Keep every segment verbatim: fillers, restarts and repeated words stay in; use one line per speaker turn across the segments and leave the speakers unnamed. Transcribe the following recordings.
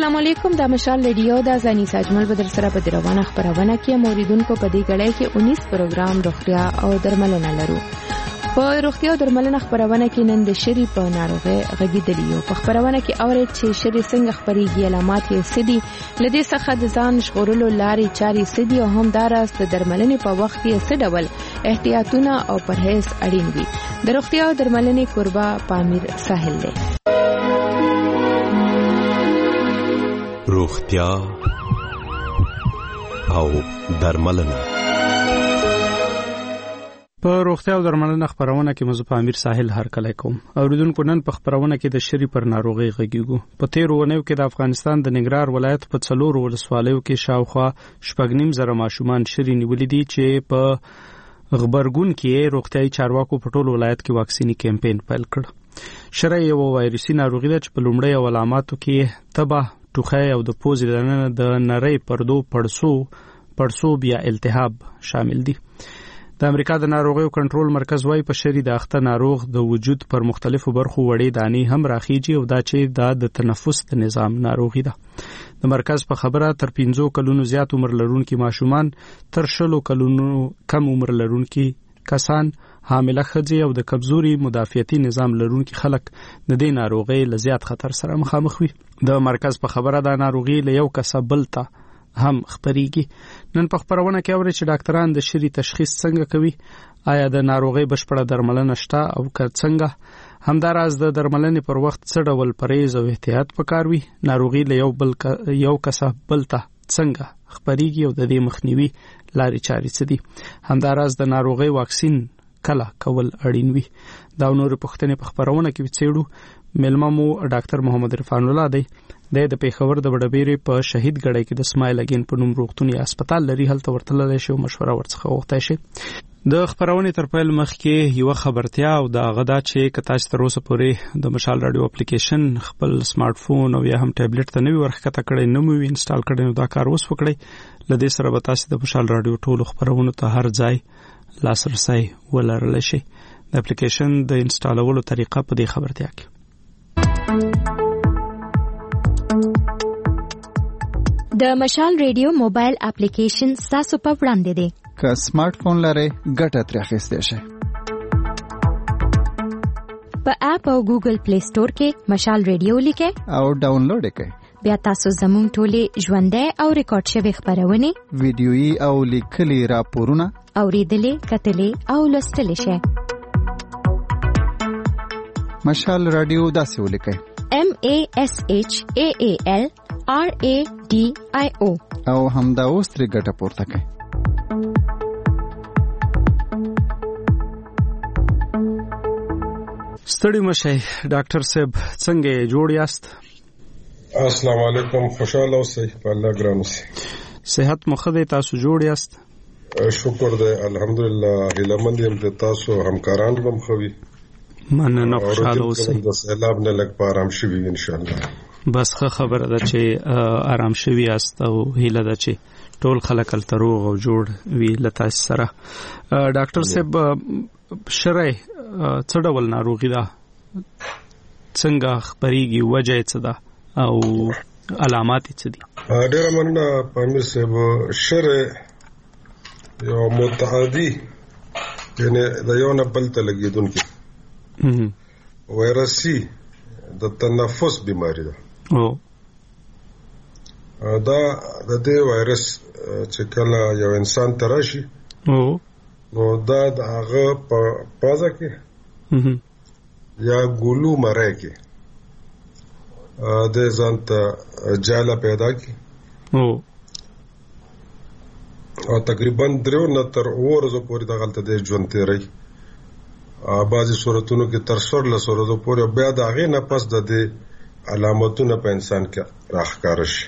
السلام علیکم. د مشال ریډیو د زنی ساجمل بدر سره په دروانه خبرونه کې موریدونکو په دې غړې کې انیس پروګرام روغتیا او درملنه لرو. په روغتیا او درملنه خبرونه کې نن د شری په ناروغي غږیدلی یو. په خبرونه کې اورید چې شری څنګه خبريږي، علامات یې سدي، لدې څخه د ځان ژغورلو لارې چاري سدي او هم داراست د درملنې په وخت کې څه ډول احتیاطونه او پرهیز اړین وي. د روغتیا او درملنې کوربه پامیر ساحل دی.
روغتیا او درملنه.
په روغتیا او درملنه خبرونه کې مزه پامیر ساحل هر کله کوم. اوریدونکو نن په خبرونه کې د شری پر ناروغي غږیږو. په تیر ونیو کې د افغانستان د ننګرهار ولایت په څلور ولسوالیو کې شاوخوا شپږ نیم زره ماشومان شری نیولې دي چې په غبرګون کې روغتیاي چارواکو په ټول ولایت کې واکسینی کمپاین پیل کړ. شری یو وایرسي ناروغي ده چې په لومړی علاماتو کې تبه، ټوخی او د پوزې دننه د نری پردو پړسو پړسوب یا التهاب شامل دي. د امریکا د ناروغیو کنټرول مرکز وايي په شری د اخته ناروغ د وجود پر مختلفو برخو وړې دانی هم راخیږي او دا چې د تنفس د نظام ناروغي ده. د مرکز په خبره تر پنځو کلونو زیات عمر لرونکي ماشومان، تر شلو کلونو کم عمر لرونکي کسان، حامله ښځې او د کمزوري مدافعتي نظام لرونکي خلک د دې ناروغي له زیات خطر سره مخامخ وي. د مرکز په خبره د ناروغي له یو کس بل ته هم خبريږي. نن په خبرونه کې اوري چې ډاکټران د شری تشخیص څنګه کوي، آیا د ناروغي بشپړه درملنه شته او که څنګه، همداراز د درملنې پر وخت څه ډول پرهیز او احتیاط پکار وي، ناروغي له یو بل یو کس بل ته څنګه خبريږي او د دې مخنیوي لارې چارې څه دي، همداراز د ناروغي واکسین کله کول اړین وي. دا نور پوښتنې په خبرونه کې وڅېړو. ملما مو ډاکټر محمد عرفان الله دی. د پیښور د وډبېری په شهید ګړی کې د اسماعیل اگین په نوم روغتون یا هسپتال لري، هلته ورتللی شي او مشوره ورڅخه وغوښتای شي. د خبرونې تر پیل مخکې یو خبرتیا او د غدا چې کتا چې تر اوسه پورې د مشال رادیو اپلیکیشن خپل سمارټ فون او یا هم ټابلیټ ته نوی ورخکته کړی، نو مو انسټال کړی، نو دا کار اوس وکړئ. لدې سره به تاسو د مشال رادیو ټولو خبرونو ته هر ځای لاسرسي ولرلی شي. د اپلیکیشن د انسټالولو طریقه په دې خبرتیا کې.
د مشال ریډیو موبایل اپلیکیشن تاسو په وړاندې دی.
که سمارټ فون لرئ ګټه ترې اخیستی شئ.
په اپ او ګوګل پلی سٹور کې مشال ریډیو لیکئ
او ډاونلوډ یې کړئ.
بیا تاسو زموږ ټولې ژوندۍ او ریکارډ شوې خبرونه،
ویډیويي او لیکلي راپورونه
اوریدلې، کتلې او لوستلې شئ.
مشال رادیو داسې ولیکئ:
M A S H A A L R A D I O
او همدا اوس ترې ګټه پورته کړئ.
ستړي مشئ ډاکټر صاحب، څنګه جوړ یاست؟
السلام علیکم، خوشاله اوسئ، په الله ګران اوسئ.
صحت مو ښه دی؟ تاسو جوړ یاست؟
شکر دی، الحمدلله. هیلهمند یم چې تاسو همکاران هم ښه وي.
مننه، خوشاله اوسئ.
د سیلاب نه لږ په آرام شوي ان شاء الله.
بس ښه خبره ده چې آرام شوي یاست او هیله ده چې ټول خلک هلته روغ او جوړ وي له تاسو سره. ډاکټر صاحب، شری څه ډول ناروغي ده، څنګه خپرېږي، وجه یې څه ده او علامات یې څه دي؟
ډېره مننه پامیر صاحب. شری یو متعدي، یعنی د یو نه بل ته لګېدونکي وایرسي د تنفس بیماری ده. دا د دې وایرس چې کله یو انسان ته راشي نو دا د هغه په پازه کې یا ګولو مری کې د ځان ته جاله پیدا کی او تقریبا درو نه تر اوه ورځې پورې د غلطه د ژوند تیری. بعضې صورتونو کې تر څوارلس ورځو پورې، بیا د هغې نه پس د دې علامتونه په انسان کې راښکاره شي.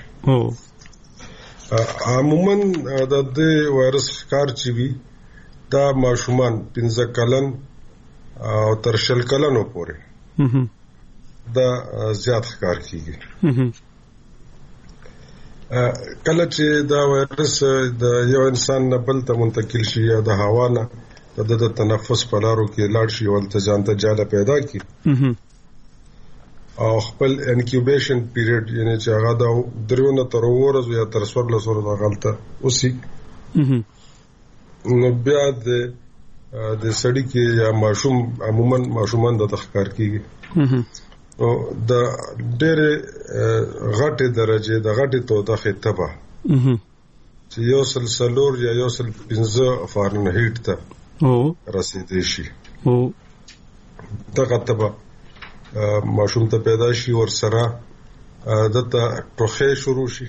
عموما د دې وایرس ښکار چې وي دا ماشومان پنځه کلن او تر شل کلنو پورې دا زیات ښکار کېږي. کله چې دا وایرس د یو انسان نه بل ته منتقل شي یا د هوا نه د تنفس په لارو کې لاړ شي او هلته ځان ته جاله پیدا کړي او خپل انکیوبیشن پیریډ یعنی چې هغه دا درو نه تر ورځو یا تر څوار لسو ورځو غلطه اوسي نو بیا د د سړی کې یا ماشوم عموما ماشومان د تخکار کیږي او د ډېر غټه درجه د غټه توده خطبه چې یو سلسلور یا یو سل پنځه فارنهایت ته او رسیدي شي او دغه تبه ماشوم ته پیدا شي ور سره دته ټوخه شروع شي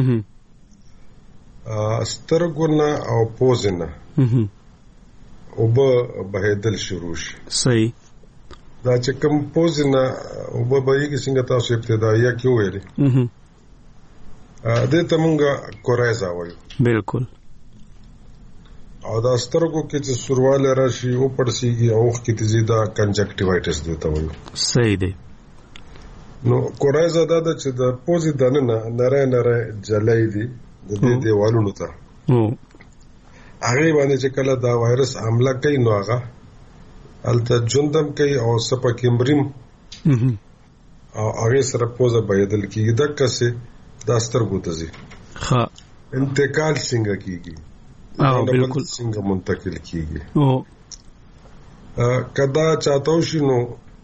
سترګونه او پوزنه او به بهدل شروع شي
صحیح
دا چې کوم پوزنه او به بهږي څنګه تاسو ابتدائیه کې ویلې ا دې ته مونږه کورایزا وایو
بالکل
او دا سترګو کې چې سرواله راشي او پړسیږي او وخت کې تزيدا کنجکټیوایټس دیته وایو
صحیح دی
نو کورایزا دا چې د پوزي دننه نره نره جلای دي د دې دیوالونو ته
او
هغه باندې چې کله دا وایرس حمله کوي نو هغه الته جوندم کوي او سپکیمبریم او هغه سره پوزه بيدل کیږي د کسه دا سترګو ته ځي
ها
انتقال څنګه کیږي
او بالکل
څنګه منتقل کیږي
او
کدا چاته شي نو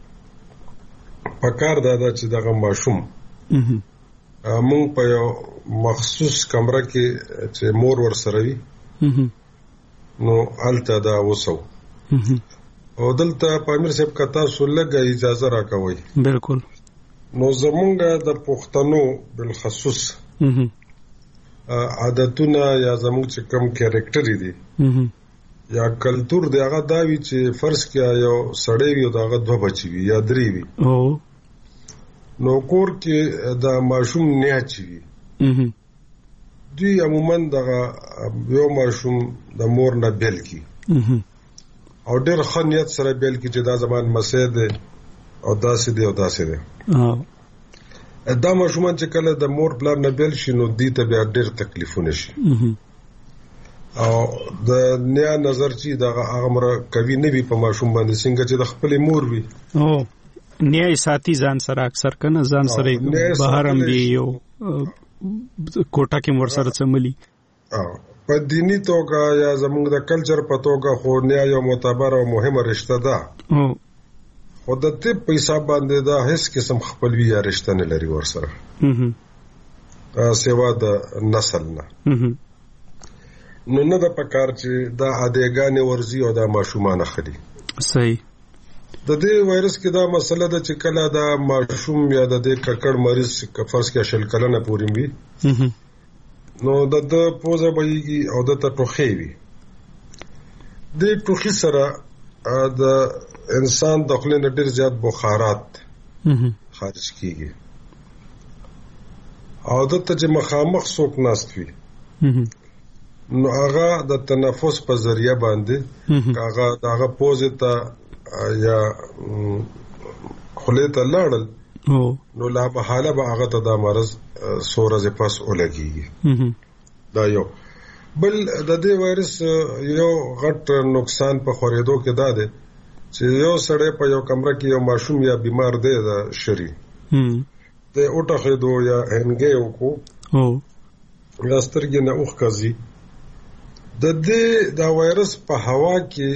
پکار دادا چې دغه ماشوم مونږ په یو مخصوص کمره کې چې مور ور سره وي نو الته دا وسو او دلته پامیر صاحب کتا سولګه اجازه راکوي
بالکل
نو زمونږ د پښتنو بالخصوص عادتونه یا زموږ چې کوم کریکټر دي یا کلچر دی هغه دا وی چې فرض کیا یو سړی وي او داغه دوه بچي وي یا درې وي
او
نو کور کې دا ماشوم نه اچي وي دوی عموما دغه یو ماشوم د مور نه بیل کی او ډېر خنیت سره بیل کی چې دا زمان مسید او داسې دی او داسې دی دا ماشومان چې کله د مور پلان نه بیل شي نو دې ته بیا ډېر تکلیفونه شي او د نیا نظر چې دا هغه مر کوي نه وي په ماشوم باندې څنګه چې د خپل مور وي
او نیا ساتي ځان سره اکثر کنه ځان سره بهرم دی یو کوټه کې مور سره چملي
په دینی توګه یا زموږ د کلچر په توګه خو نیا یو معتبر او مهمه رشتہ ده
او
خو د ته پیسې باندې دا هیڅ قسم خپلوي یا رشتہ نه لري ور سره ا سیوا د نسل نه نو نه د پکار چې دا ادیګانې ورزي او دا ماشومان خدي
صحیح
د دې وایرس کې دا مسله ده چې کله دا ماشوم یا د دې ککړ مریض کفرس کې شل کلنه پورې وي نو د د پوزه بېږي او د ټوخي وي د ټوخي سره د انسان داخله نه ډېر زیات بخارات خارج کیږي او د ته چې مخامخ څوک ناست وي نو هغه د تنفس په ذریعہ باندې هغه دغه پوزه ته یا خله ته لاړل نو لا به حاله به هغه ته د مرز سورزه پاس ولګي دا یو بل د دې وایرس یو غټ نقصان په خورېدو کې دا دی چې یو سړی په یو کمره کې یو ماشوم یا بیمار دی دا شری ته اوټه دو یا هنګي وکړو او لاسترګې نه اوخ کزي د دې دا وایرس په هوا کې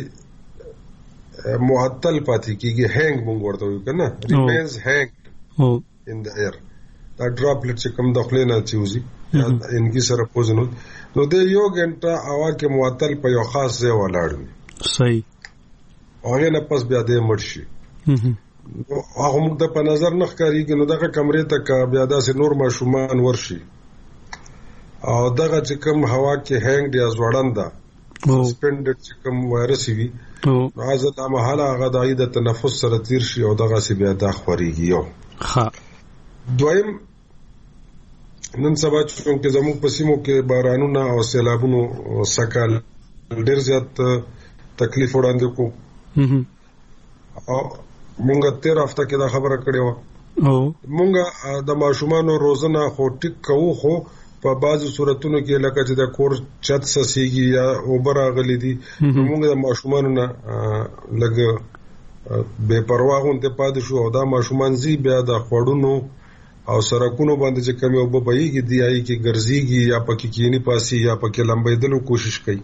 معطل پاتې کیږي هنګ مونږ ورته وایو کنه ریمینز هنګ in the air دا ډراپلټ چې کوم داخله نه چوزي انګي سره پوزنو نو د یو غنټه هوا کې معطل په یو خاص ځای ولاړ وي
صحیح
هغه نه پس بیا دې مرشي هغه موږ د په نظر نه ښکاریږي نو دغه کمرې ته کا بیا داسې نور ماشومان ورشي او دغه چې کوم هوا کې هنګ دی ازوړنده سسپندډ چې کوم وایرس وي نو هغه د محاله هغه د عید تنفس سره تیر شي او دغه سی بیا د خوريږي یو
ها
دویم نن سبا چې زموږ په سیمو کې بارانونه او سیلابونو سکل ډېر زیات تکلیف وړاندې کو او مونږه تیر هفته کې دا خبره کړې و او مونږه د ماشومانو روزنه خو ټیک کوو خو په بعضو صورتونو کې لکه چې د کور چت سسيږي یا اوبر غلي دي مونږ د ماشومانو نه لګ بے پروا غونته پاد شو او دا ماشومان زی بیا د خوړونو او سرکونو باندې چې کمی او بهيږي دی آی کې ګرځيږي یا پکې کینی پاسي یا پکې لمبېدلو کوشش کوي.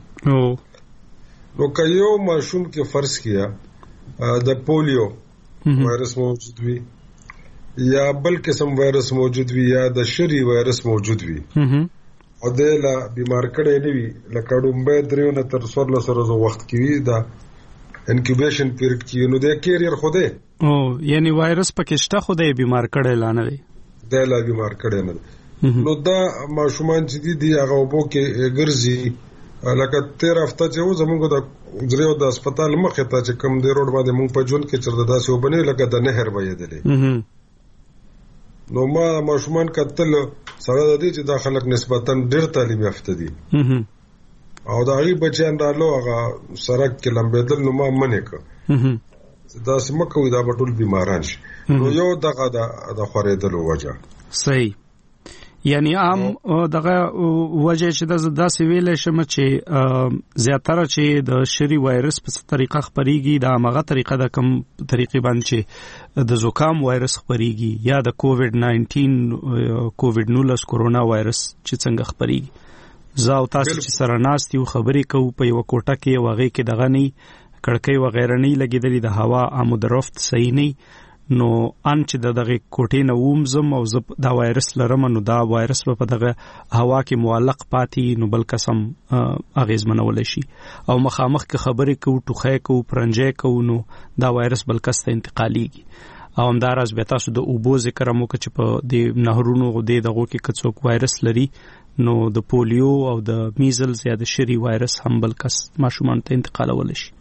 نو که یو ماشوم کې فرض کیا د پولیو وایرس موجود وي یا بل قسم وایرس موجود وي یا د شری وایرس موجود وي او د لا بیمار کړي نه وي لکه ډومبه دریو نه تر څوارلس ورځې وخت کې دا انکیوبیشن پیریډ کې نو د کیریئر خوده
او یعنی وایرس پکې شته خوده بیمار کړي لانه وي
د لا بیمار کړي نه نو دا ماشومان چې دي دی هغه وبو کې ګرځي لکه تیر هفته چې و زمونږ د درېو د هسپتال مخې ته چې کوم دی روډ باندې مونږ په ژوند کې چرته داسې وبنې لکه د نهر ویدلې نو ما ماشومان کتل سره د دې چې دا خلک نسبتا ډېر تعلیم یافته دي او دا غي بچیان رالو هغه سرک کې لمبېدل نو ما منې که دا سمکه وي دا ټول بیماران شي نو یو دغه د خورېدلو وجه
صحیح یعنی عام دغه وجه چې د داسې ویلې شم چې زیاتره چې د شری وایرس په طریقه خپريږي دا هغه طریقه د کم طریقې باندې چې د زکام وایرس خپريږي یا د کووډ ناینټین کووډ نولس کورونا وایرس چې څنګه خپريږي زه او تاسو چې سره ناست یو خبرې کوو په یو کوټه کې وغه کې دغه نه کړکۍ وغیرہ نه لګیدلې د هوا آمودرفت صحیح نه نو ان چې دغه کوټې نه وومزم او دا وایرس لرم نو دا وایرس په دغه هوا کې معلق پاتې نو بل قسم اغیزمنول شي او مخامخ کې خبرې کوو ټوخې کوو پرنجې کوو نو دا وایرس بل کس ته انتقالېږي او همداراز به تاسو د اوبو ذکر مو چې په د نهرونو د دغه کې کڅوک وایرس لري نو د پولیو او د میزلز یا د شری وایرس هم بل کس ماشومان ته انتقالول شي.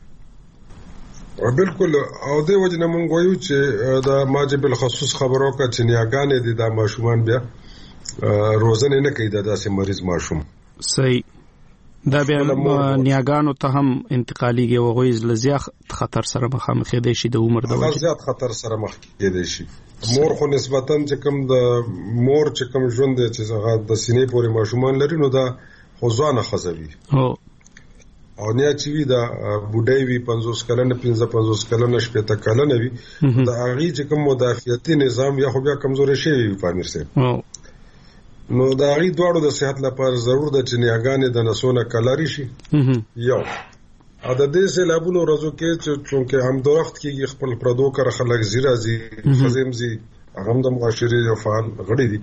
بالکل او د وجنه مونږ وایو چې دا ماجب الخصوص خبرو کا چې نیاګانې دي دا ماشومان بیا روزنه نه کوي دا داسې مریض ماشوم
صحیح دا بیا نیاګانو ته هم انتقالېږي او غوي زیات خطر سره مخامخ دي شي د عمر د
وجه زیات خطر سره مخ کېدي شي مور خو نسبتاً چې کوم د مور چې کوم ژوند چې هغه د سینې پورې ماشومان لري نو دا خوځانه خزوي
او
او نیا چې وی دا بوډای وی پنځوس کلن پنځه پنځوس کلن شپږ کلن وی دا هغه چې کوم مدافعتي نظام یا خو بیا کمزوري شي وي په امر سره نو دا هغه دواړو د صحت لپاره ضرور ده چې نیاګانې د نسونه کلاري شي یو ا د دې سیلابونو ورځو کې چې چونکه هم درخت کې خپل پردو کر خلک زیرا زی خزمزي هغه د معاشري او فعال غړي دي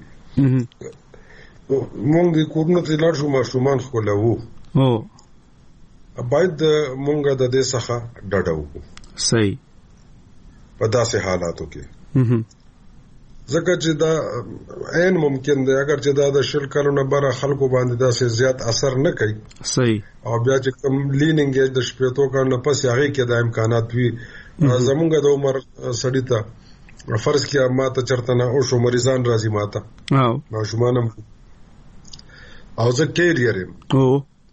مونږ د کورونو ته لاړ شو ماشومان خلوو
او
باید مونږه د دې څخه ډډه وکړو
صحیح
په داسې حالاتو کې ځکه چې دا عین ممکن دی اگر چې دا د شل کلونو بره خلکو باندې داسې زیات اثر نه کوي
صحیح
او بیا چې کوم لینینګ ایج د شپږو کلونو پس هغه کې د امکانات وي زمونږ د عمر سړی ته فرض کیا ماته چرته نه او شو مریضان راځي ماته
او
ماشومان او زه کیریئر
او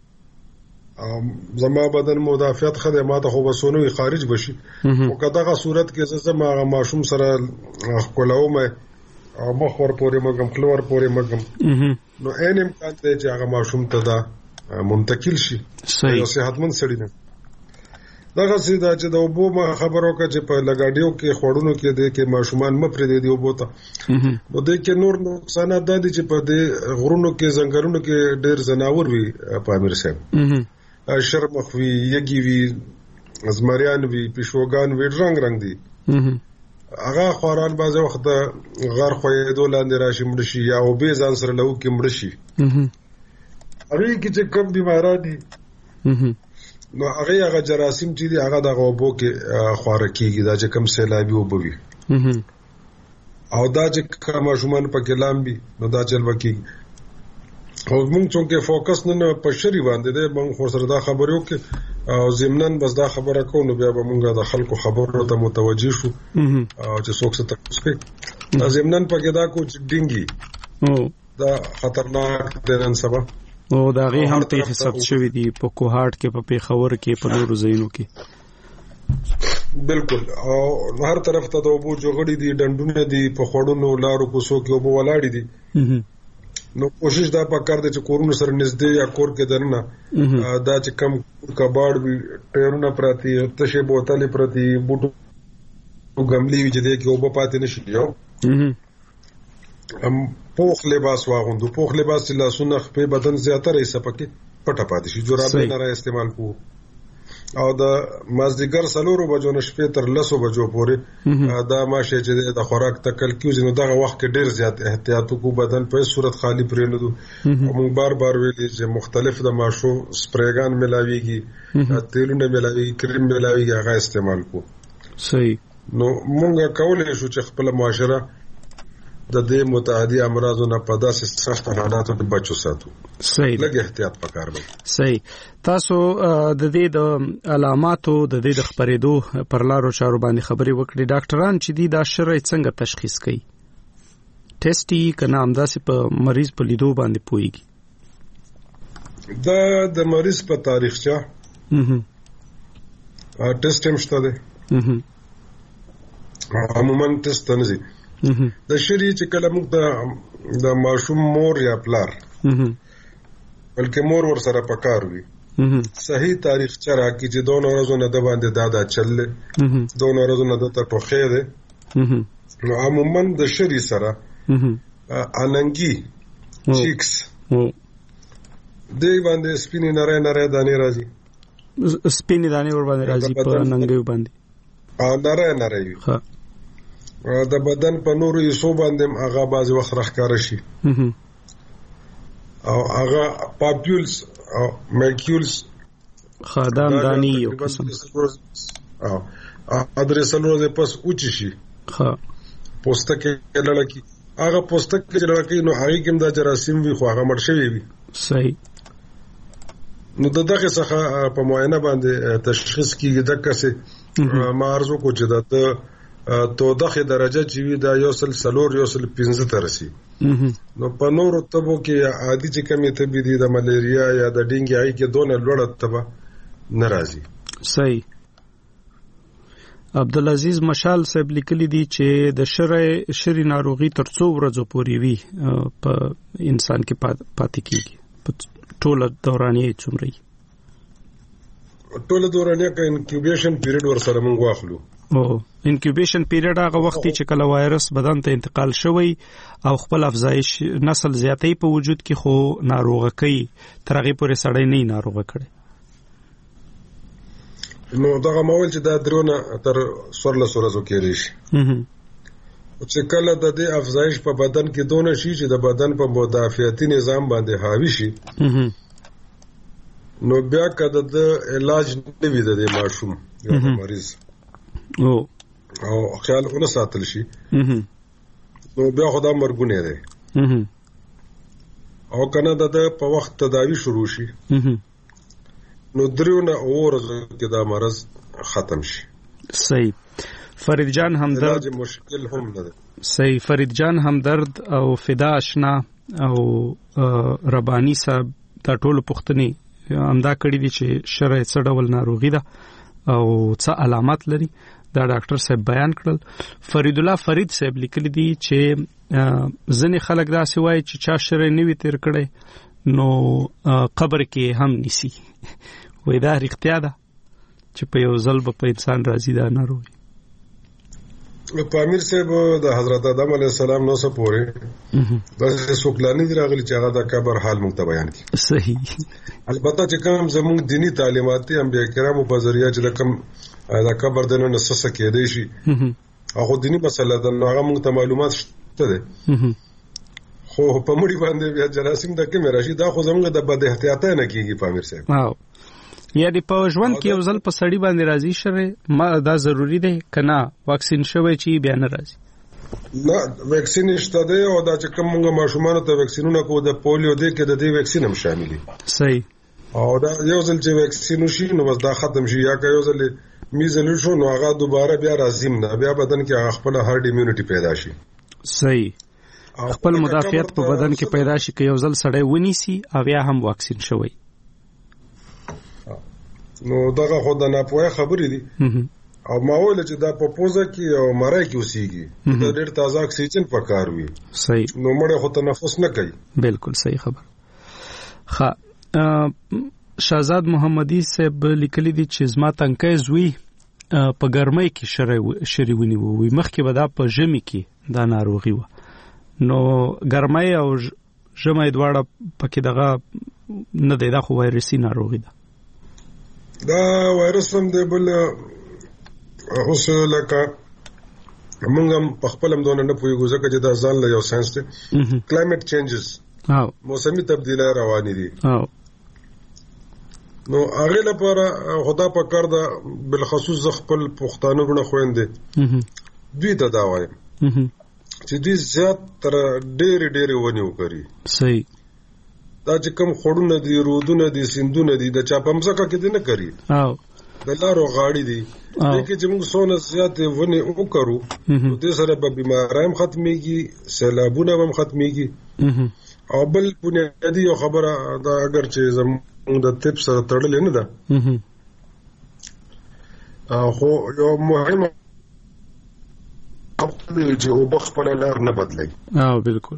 زما بدن مدافعت خدمات خو بسونوي خارج بشي او کداغه صورت کې زما ماشوم سره خپلو مې او مخور پورې مګم خلور پورې مګم نو ان امکان دی چې هغه ماشوم ته دا منتقل شي
صحیح
صحتمند سړی نه دغه سیدا چې د وبو ما خبرو کې چې په لګاډیو کې خوړونو کې دی کې ماشومان مفرد دي وبو ته نو د کې نور نقصانات دي چې په دې غرونو کې زنګرونو کې ډېر زناور وي په امیر صاحب شرمخ وی یگی وی ازمریان وی پښوګان وی رنگ رنگ دي هغه خوران بازه وخت غر خوې دولاندې راشي مړ شي یا او به ځان سره لو کې مړ شي هغه کې چې کوم بیماران دي نو هغه هغه جراثیم چې دي هغه د غوبو کې خواره کیږي دا چې کوم سیلابي وبوي او دا چې کوم ماشومان په کلام بي نو دا چل وکیږي او موږ څنګه فوکس نه په شری باندې ده موږ خو سره دا خبرو کې او زمنن بس دا خبره کوو نو بیا به موږ د خلکو خبرو ته متوجي شو او چې څوک څه تاسو کوي زمنن په کې دا کو چې ډینګي
او
دا خطرناک دی نن سبا
او دا غي هم ته حساب شوی دی په کوهاټ کې په پیښور کې په نورو ځایونو کې
بالکل او هر طرف ته د وبو جوړې دي ډندونه دي په خړونو لارو کوسو کې وبو ولاړې دي نو کوشش دا پکار دی چې کورونو سره نږدې یا کور کې درنه دا چې کم کباړ وي ټیرونه پراتی تشه بوتلې پراتی بوټو ګملي وي چې دې کې اوبه پاتې نشي یو هم پوخ لباس واغوندو پوخ لباس چې لاسونه خپې بدن زیاتره حصہ پکې پټه پاتې شي جورابې نه را استعمال کوو او د مازدیګر سلورو بجو نه شپې تر لسو بجو پورې دا ماشه چې د خوراک تکل کیږي نو دغه وخت کې ډیر زیات احتیاط وکړو بدن په صورت خالی پرې نه دو موږ بار بار ویلي چې مختلف د ماشو سپریګان ملاويږي تیلونه ملاويږي کریم ملاويږي هغه استعمال کو
صحیح
نو موږ کولای شو چې خپل معاشره د دې متعدی امراضو نه په داسې سخت حالاتو کې بچو ساتو
صحیح
لږ احتیاط پکار دی
صحیح تاسو د دې د علاماتو د دې د خبرېدو پر لارو چارو باندې خبرې وکړي ډاکټران چې دي دا شرعي څنګه تشخیص کوي ټیسټي کنه همداسې په مریض په لیدو باندې پويږي
دا د مریض په تاریخچه
هم
ټیسټ هم شته دی عموما ټیسټ نه دي د شری چې کله موږ د ماشوم مور یا پلار بلکې مور ور سره پکار وي صحیح تاریخ چرا کی چې دوه ورځې نه د باندې دادا چلله دوه ورځې نه د ټوخې ده نو عموما د شری سره اننګي چیکس دی باندې سپینې نری نری دانې راځي
سپینې دانې ور باندې راځي په اننګي باندې
ا نری نری
ها
د بدن په نورو یسو باندې هغه بعض وخت راخکار شي او هغه پاپیولز او ماکیولز
خدام دانی یو قسم
او ادرسل روزه پس اوچ شي
ها
پوستکه لړکی هغه پوستکه لړکی نو هغه کوم د جراثیم وي خو هغه مړ شوی وي
صحیح
نو دغه څخه په معاینه باندې تشخیص کیږي دغه څه مارزو کو چې د تو دغه درجه چې وی دا یو سل سلور یو سل پنځه ترسي نو په نورو تبو کې عادي چې کمی تبي دي د ملیریا یا د ډینګي آی کې دونه لوړه تبه ناراضي
صحیح عبدالعزيز مشال صاحب لیکلي دي چې د شرع شری ناروغي تر څو ورځې پورې وي په انسان کې پاتې کیږي په ټوله دورانیه څومره
ټوله دورانیه کې انکیوبیشن پیریډ ور سره موږ واخلو
او انکیوبیشن پیریډ هغه وخت چې کله وایرس بدن ته انتقال شوی او خپل افزایش نسل زیاتې په وجود کې خو ناروغه کوي ترغه پورې سړی نه ناروغه کړي
نو دغه مول چې دا درونه تر سورله سورزو کې ریشي چې کله د دې افزایش په بدن کې دونه شي چې د بدن په مدافعتي نظام باندې حاوی شي نو بیا کده د علاج نه وي د ماشوم یا مریض
او
او خیال اون ساتل شي نو بیا خدا مرګونه ده او کنه د په وخت تداوی شروع شي نو دریونه اورزه کې دا مرض ختم شي
صحیح فرید جان همدرد
مشکل هم نه ده
صحیح فرید جان همدرد او فدا آشنا او ربانی صاحب دا ټول پښتني امدا کړی دي چې شرع څه ډول ناروغي ده او څه علامات لري دا ډاکټر صاحب بیان کړل فرید الله فرید صاحب لیکلی دي چې ځنې خلک دا سوای چې چا شرع نیوي تیر کړي نو قبر کې هم نسی وې دا اړتیا ده چې په یو ځل په انسان راځي دا ناروغي
په امیر صاحب د حضرت آدم علیه السلام نو څه پورې د سوکلانی دی راغلی چې هغه د قبر حال مونږ ته بیان کړي
صحیح
البته چې کوم زموږ دینی تعلیمات دي انبیاء کرامو په ذریعہ چې د کوم د قبر دنه نسسه کېدې شي هغه دینی مسله ده هغه مونږ ته معلومات شته ده خو په مړي باندې بیا جراثیم د کوم راشي دا خو زموږ د بد احتیاطه نه کیږي په امیر صاحب
واو یعنی په ژوند کې یو ځل په سړی باندې راځي شره ما دا ضروری دی کنه واکسین شوی چې بیا نه راځي
نه واکسین شته دی او دا چې کوم موږ ماشومان ته واکسینونه کوو د پولیو دی کې د دې واکسین هم شامل دي
صحیح
او دا یو ځل چې واکسین شي نو بس دا ختم شي یا که یو ځل میزل شو نو هغه دوباره بیا راځي نه بیا بدن کې خپل هارد ایمونټي پیدا شي
صحیح خپل مدافعت په بدن کې پیدا شي که یو ځل سړی ونیسي او بیا هم واکسین شوی
نو دغه خو د ناپوهه خبرې دي او ماول چې دا په پوزه کې او مړای کې اوسېږي دا ډېر تازه اکسیجن پکار وي
صحیح
نو مړ خو تنفس نه کوي
بالکل صحیح خبر ښه شهزاد محمدي صاحب لیکلي دي چې زما تنکي زوی په ګرمۍ کې شری ونیو وي مخکې به دا په ژمي کې دا ناروغي و نو ګرمۍ او ژمۍ دواړه پکې دغه نه دی دا خو وایرسي ناروغي ده
دا وایرس هم دی بل اوس لکه موږ هم په خپل هم دونه نه پوهېږو ځکه چې دا ځان له یو ساینس دی کلایمټ چینجز موسمي تبدیلی روانې دي نو هغې لپاره خدا په کار ده بالخصوص زه خپل پښتانه وروڼه خویندې دوی ته دا وایم چې دوی زیات تر ډېرې ډېرې ونې وکري
صحیح
دا چې کوم خوړونه دي رودونه دي سیندونه دي د چا په مځکه کې دي نه کري د لارو غاړې دي لیکن چې موږ څونه زیاتې ونې وکرو نو دې سره به بیمارۍ هم ختمېږي سیلابونه به هم ختمېږي او بل بنیادي یو خبره دا اگر چې زموږ د طب سره تړلې نه ده خو یو مهمه چې اوبه خپله لار نه بدلوي
او بالکل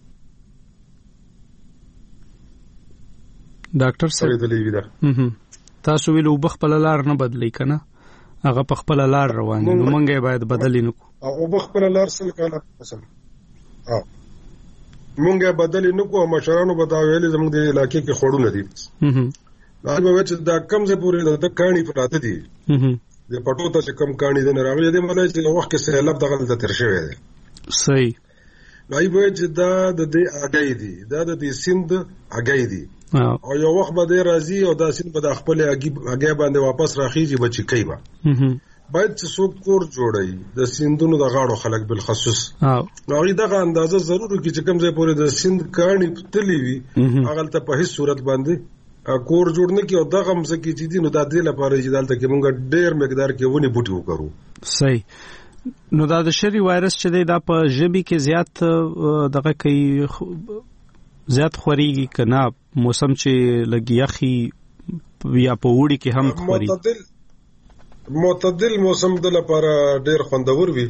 ډاکټر صاحب تاسو ویل اوبه خپله لار نه بدلوي که نه هغه په خپله لار روان دي نو موږ یې باید بدلې نه کړو
اوبه خپله لار سل کاله موږ یې بدلې نه کړو او مشرانو به دا ویلي زموږ د علاقې کې خوړونه دي دا به وایي چې دا کم ځای پورې د کاڼي پراته دي د پټو ته چې کم کاڼي دي نه راغلي دې مطلب چې وخت کې سیلاب دغلته تېر شوی دی
صحیح
نو هغوی وایي چې دا د دې اګۍ دي دا د دې سیند اګۍ دي او یو وخت به دی راځي او دا سیند به د خپلې اګۍ باندې واپس راخیږي به چیکۍ به باید چې څوک کور جوړوي د سیندونو د غاړو خلک بالخصوص نو هغوی دغه اندازه ضرور وکړي چې کوم ځای پورې د سیند کاڼي تللي وي هغلته په هېڅ صورت باندې کور جوړ نه کړي او دغه مځکې چې دي نو دا دې لپاره چې دلته کې موږ ډېر مقدار کې ونې بوټي وکرو
صحیح نو دا د شری وایرس چې دی دا په ژمي کې زیات دغه کوي زیات خوريږي که نه موسم چې لږ یخي یا په اوړي کې هم خوري
معتدل معتدل موسم د لپاره ډېر خوندور وي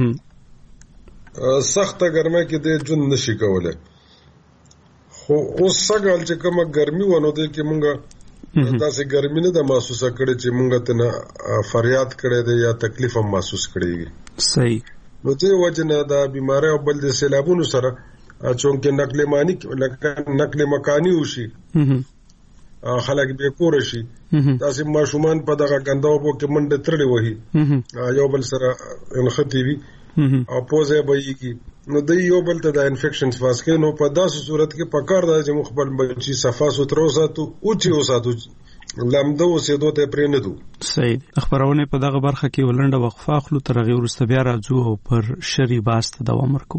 سخته ګرمۍ کې دی ژوند نشي کولی خو اوس سږکال چې کومه ګرمي وه نو دی کې مونږ داسې ګرمي نه ده محسوسه کړې چې مونږ ترنه فریاد کړی دی یا تکلیف هم محسوس کړی وي
صحیح
نو دې وجې نه دا بیمارۍ او بل د سیلابونو سره چونکې نقل مانی نقل مکانی وشي خلک بې کوره شي داسې ماشومان په دغه ګنده اوبو کې منډې ترړې وهي یو بل سره نښتې وي او پوزه به یې نو د یو بل ته د انفیکشنز پاس کوي نو په داسې صورت کې پکار ده چې موږ خپل بچي صفا سوتره وساتو اوچې وساتو لامده اوسېدو ته پرې نه دو
صحیح خبرونه په دغه برخه کې ولنډه وقفه اخلو تر هغې وروسته بیا راځو او پر شری باس ته دوام ورکو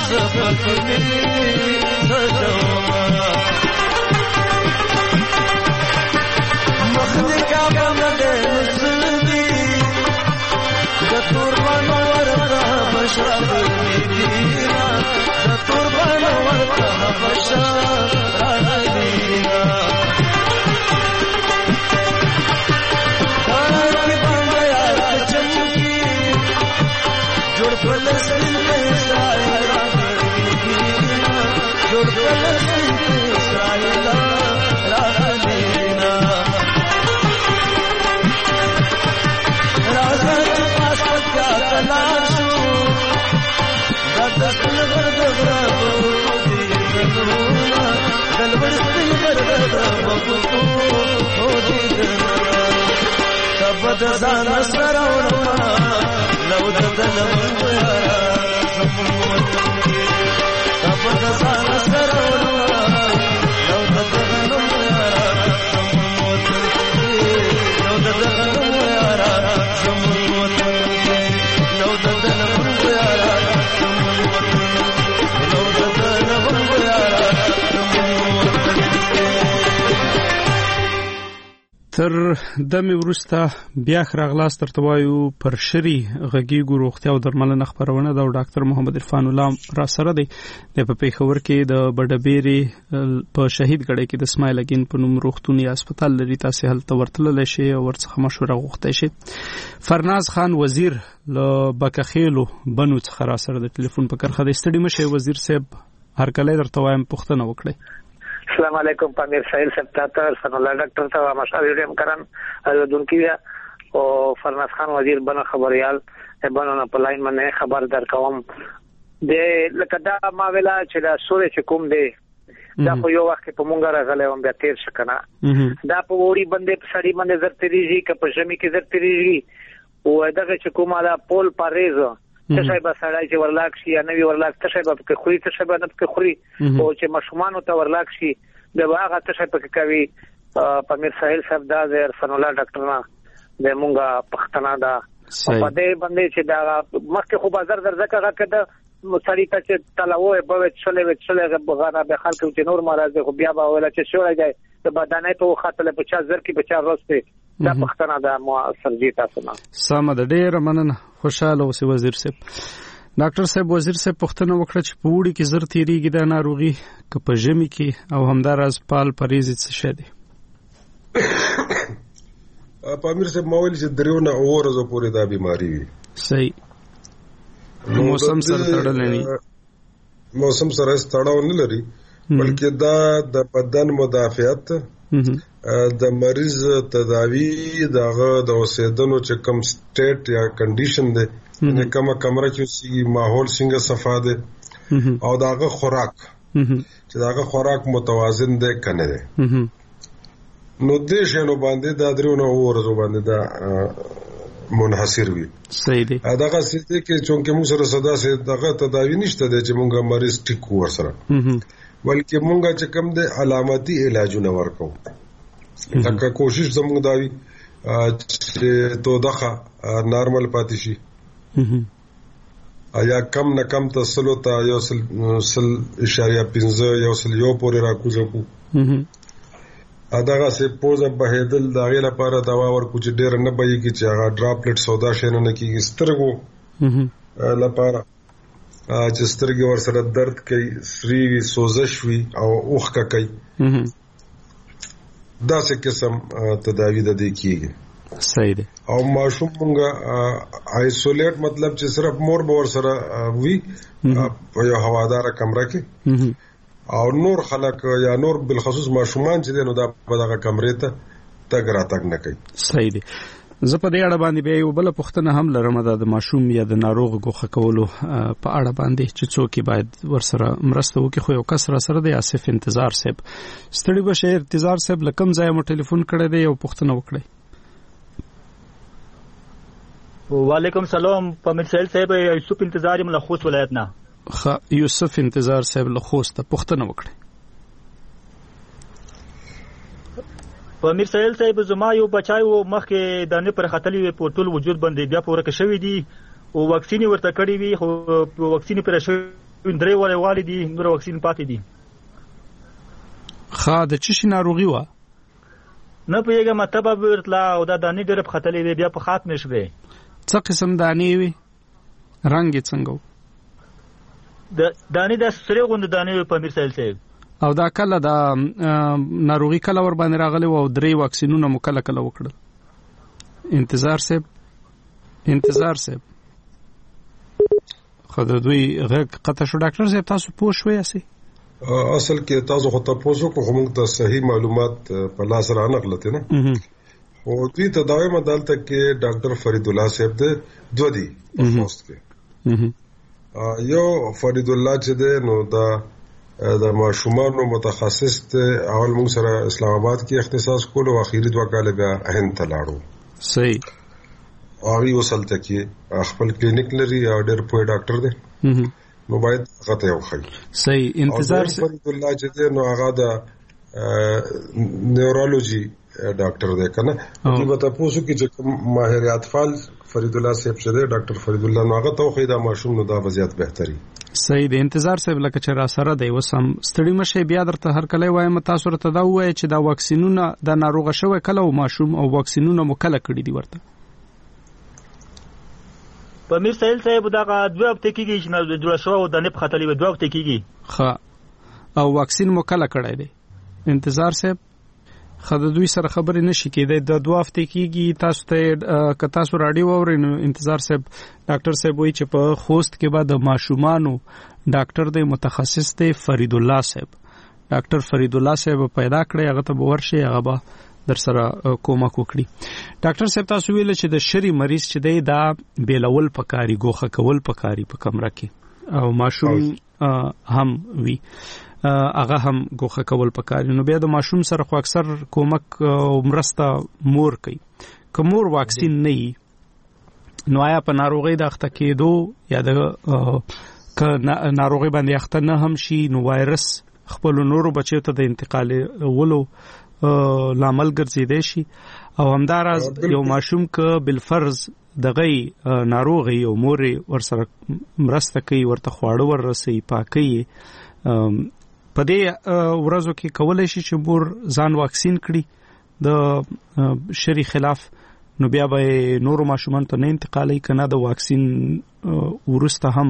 تر دمه ورسته بیا خراغلاس ترته وایو پر شری غږیګو روغتیا او درملنه خبرونه دا ډاکټر محمد عرفان الله را سره دی د پیښور کې د بډبيري په شهید غړي کې د اسماعیل اگین په نوم روغتونی هسپتال لري تاسو هلته ورتلل شي او ورڅخه مشوره غوښته شي. فرناز خان وزیر له بکخیلو بنو څخه را سره د ټلیفون په کرخه د استډي مشه وزیر صاحب هر کله درته وایم پښتنه وکړي.
السلام علیکم پامیر سائل سپتاتر سن الله ډاکټر ته مشاور یم کرن دونکیا او فرناز خان وزیر بنا خبريال بنا په لاین باندې خبر درکوم د لکه دا ما ویلا چې دا سورې چې کوم دی دا په یو وخت په مونږه راغلی وم بیا تیر شکنه دا په وړي باندې سړی باندې زرتریږي که په ژمي کې زرتریږي او دغه چې کومه دا پول پاریزو تشای به سړی چې ورلاک شي یا نوی ورلاک تشای به پکې خوري تشای به نه پکې خوري او چې مشمانو ته ورلاک شي د هغه تشای پکې کوي پامیر ساحل صاحب دا زیر فن الله ډاکټر نه د مونږه پښتنه دا په دې باندې چې دا مخکې خو بازار درځکه کده سړی ته چې تلاوه به چلے چلے غانا به خلک چې نور مرزه خو بیا به ولا چې شوړی دی د بدنې په خاطر په چا زر کې په چا روسته دا پښتنه دا مؤثر دي تاسو نه
سم د ډېر مننه خوشاله اوسې وزیر صاحب. ډاکټر صاحب وزیر صاحب پښتنه وکړه چې په وړي کې زر تیریږي د ناروغي که په ژمي کې او همداراز پال پریزي څه شه دي.
پامیر صاحب ماویل چې دریونه اورزو پورې دا بیماری وي
صحیح موسم سره تړلې نه
موسم سره تړاو نه لري بلکې دا د بدن مدافعت د مریض تداوی دغه د اوسېدنو چې کم سټیټ یا کنډیشن دی نه کومه کمره کې سی ماحول څنګه صفا دی او دغه خوراک چې دغه خوراک متوازن دی کنه دی نو دې شنو باندې دا درونه ورځو باندې دا منحصر وي.
صحیح دی.
دغه ستې کې چونکه موږ سره صدا سي دغه تداوی نشته دی چې موږ مریض ټیک ورسره بلکې موږ چې کوم دی علامتي علاجونه ورکو لکه کوشش زموږ دا وي چې تو دغه نارمل پاتې شي ایا کم نه کم تسلو ته یو سل اشاریه پنځه یو سل یو پورې راکوزو اداغه سه پوزه بهدل داغه لپاره دوا ورکو چې ډیر نه بهي کی چې هغه ډراپلټ سودا شنه نه کیږي سترګو لپاره چې سترګې ور سره درد کوي سری سوزش وي او اوخه کوي دا څه قسم تداوی د دې کیږي.
صحیح دی.
او ماشوم مونږه آیسولیټ مطلب چې صرف مور باور سره وي په یو هوادار کمره کې او نور خلک یا نور بالخصوص ماشومان چې نو دا په دغه کمرې ته تګ را تګ نه کوي.
صحیح دی. زه په دې اړه باندې به یو بل پوښتنه هم لرم د ماشوم یا د ناروغ غوښه کولو په اړه باندې چې څوک باید ورسره مرسته وکړي خو یو کس را سره دی اسف انتظار صاحب ستړي بشه انتظار صاحب لکم ځای مو ټلیفون کړی دی او پوښتنه وکړي.
وعلیکم سلام پامیر سائل صاحب یوسف انتظار یم له خوست ولایت نه.
خ یوسف انتظار صاحب له خوست پوښتنه وکړي.
پامیر سائل صاحب زما یو بچایو مخکې د نه پر خطلې په ټول وجود باندې بیا پوره کې شوې دي او واکسین ورته کړی وي خو واکسین پر شوی درې ولې والي دي نور واکسین پاتې دي.
خا د چشي ناروغي و
نه پیګه مطلب ورتلا او دا دانی ډېر په خطلې بیا په خاتمه شوه.
څه قسم دانی وي رنگ څنګه
د دانی د سره غوند دانی په امیر سهیل صاحب
او دا کله دا ناروغي کله ور باندې راغلی او درې واکسینونه مکله کله وکړل. انتظار صاحب انتظار صاحب خدای دوی غږ قطع شو. ډاکټر صاحب تاسو پوه شوئ اسی
اصل کې تاسو خو تاسو کو هم ته صحیح معلومات په لاس را نغلته نه او دوی ته داوی مدالته کې ډاکټر فرید الله صاحب دې دوه دي په پوسټ کې یو فرید الله چې ده نو دا د ماشومانو متخصص ته اول موږ سره اسلام آباد کې اختصاص کول او اخیری دوه کال بیا هند ته لاړو.
صحیح
اوی وسلته کې خپل کلینیک لري او ډېر پوه ډاکټر دی نو باید غته یو خل.
صحیح انتظار
سره فرید الله چې ده نو هغه د نیورولوژي ډاکټر دی کنه چې به تاسو کې چې ماهر اطفال فرید الله صاحب شه دی ډاکټر فرید الله نو هغه ته خو دا ماشوم نو دا وضعیت بهتري.
صحیح دی انتظار صاحب لکه چې را سره دی وسم ستړي مشه بیا درته هر کله وایم تاسو ته دا وایي چې دا واکسینونه د ناروغه شوی کله او ماشوم او واکسینونه مکله کړی دی ورته
په امیر سهیل صاحب دا دوه هفته کېږي چې نو جوړ شو او د نه په خطلې دوه هفته کېږي
ښه او واکسین مکله کړی دی. انتظار صاحب خدای دوی سره خبرې نشي کېدای د دوه هفته کېږي تاسو ته ک تاسو رادیو اورئ انتظار صاحب ډاکټر صاحب وایي چې په خوست کې بعد ماشومانو ډاکټر دی متخصص دی فرید الله صاحب ډاکټر فرید الله صاحب پیدا کړی هغه ته ورشي هغه به در سره کومک وکړي. ډاکټر صاحب تاسو ویل چې د شری مریض چې دی دا بیلول پکاري ګوخه کول پکاري په کمره کې او ماشوم هم وی هغه هم ګوخه کول پکاري نو بیا د ماشوم سره خو اکثر کومک او مرسته مور کوي. که مور واکسین نه وي نو آیا په ناروغي د اخته کېدو یا د ک ناروغي باندې اخته نه هم شي نو وایرس خپل نورو بچیو ته د انتقال ولو لامل ګرځیدای شي او همداراز یو ماشوم ک بالفرض دغه ناروغي او مور ورسره مرسته کوي ورته خواړه ورسي پاکي په دې ورځو کې کولای شي چې مور ځان واکسین کړي د شری خلاف نو بیا به نورو ماشومان ته نه انتقالي کنه د واکسین ورسته هم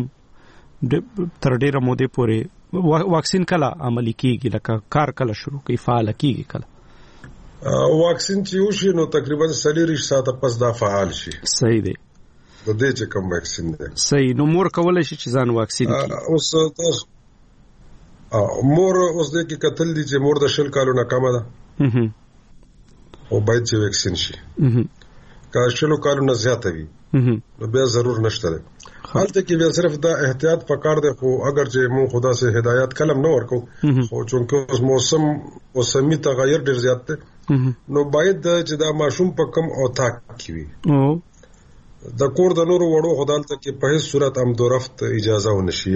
تر ډیره موده پورې واکسین کله عملی کیږي لکه کار کله شروع کوي فعال کیږي کله
واکسین چې وشي نو تقریبا څلور ساعته پس دا فعال شي.
صحیح دی
د دې چې کوم واکسین دی.
صحیح نو مور کولای شي چې ځان واکسین کړي.
اوس تاسو مور اوس دې کې قتل دي چې مور د شل کالو نه کم ده او باید چې واکسین شي که شلو کالو نه زیاته وي نو بیا ضرور نشته ده. حالته کې بیا صرف دا احتیاط پکار دی خو اگر چې مون خدا سے هدایت کلم نه ورکو خو چونکه اوس موسم موسمي تغیر ډیر زیات دی نو باید چې دا ماشوم په کم او تاک کی وي د کور د نورو وړو خدالته کې په هیڅ صورت هم دورفت اجازه ونشي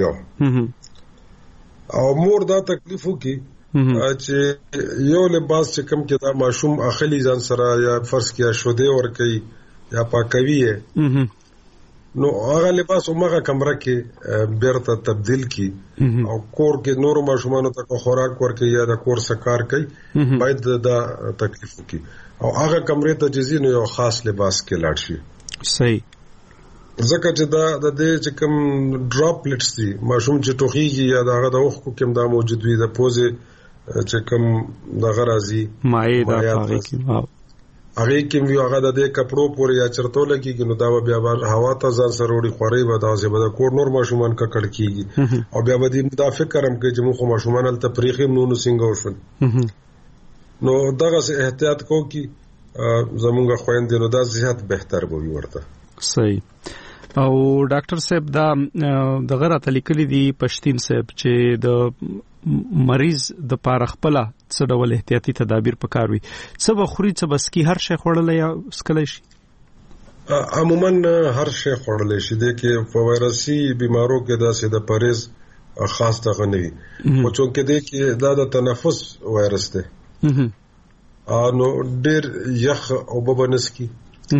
او مور دا تکلیفو کې چې یو لباس چې کم کې دا ماشوم اخلي ځان سره یا فرض کیا شوده ور کوي یا پاکوي نو هغه لباس عمره کمره کې بیرته تبدیل کی او کور کې نور ماشومان ته خوراک ورکړي یا د کور سکار کوي باید دا تکلیف کی او هغه کمرې ته جزي نو یو خاص لباس کې لاړ شي. صحیح ځکه چې دا د دې چې کوم ډراپلټس دي ماشوم چې ټوخیږي یا دغه د اوخ کوم دا موجود وي د پوزې چې کوم دغه راځي
مایع دا هغه کې
هغه کې وی هغه د دې کپړو پورې یا چرته لګيږي نو دا بیا هوا ته ځان سره وړي خوري به دا زه به کور نور ماشومان کا کړ کیږي او بیا به دې مدافع کرم کې چې موږ ماشومان ال تفریخي نو نو څنګه وشول نو دغه احتیاط کو کی زمونږ خويندې نو دا زیات بهتر به ورته.
صحیح او ډاکټر صاحب دا دغه راته لیکلي دي پښتين صاحب چې د مریض د پاره خپل څه ډول احتیاطي تدابیر پکاروي څه بخوري څه بسکی هر شی خورل یا سکلی شي
عموما هر شی خورل شي د کې په وایرسي بیمارو کې داسې د پرهیز خاص دغه نه وي او چونکه د کې دا د تنفس وایرس دی نو ډېر یخ او ببنس کی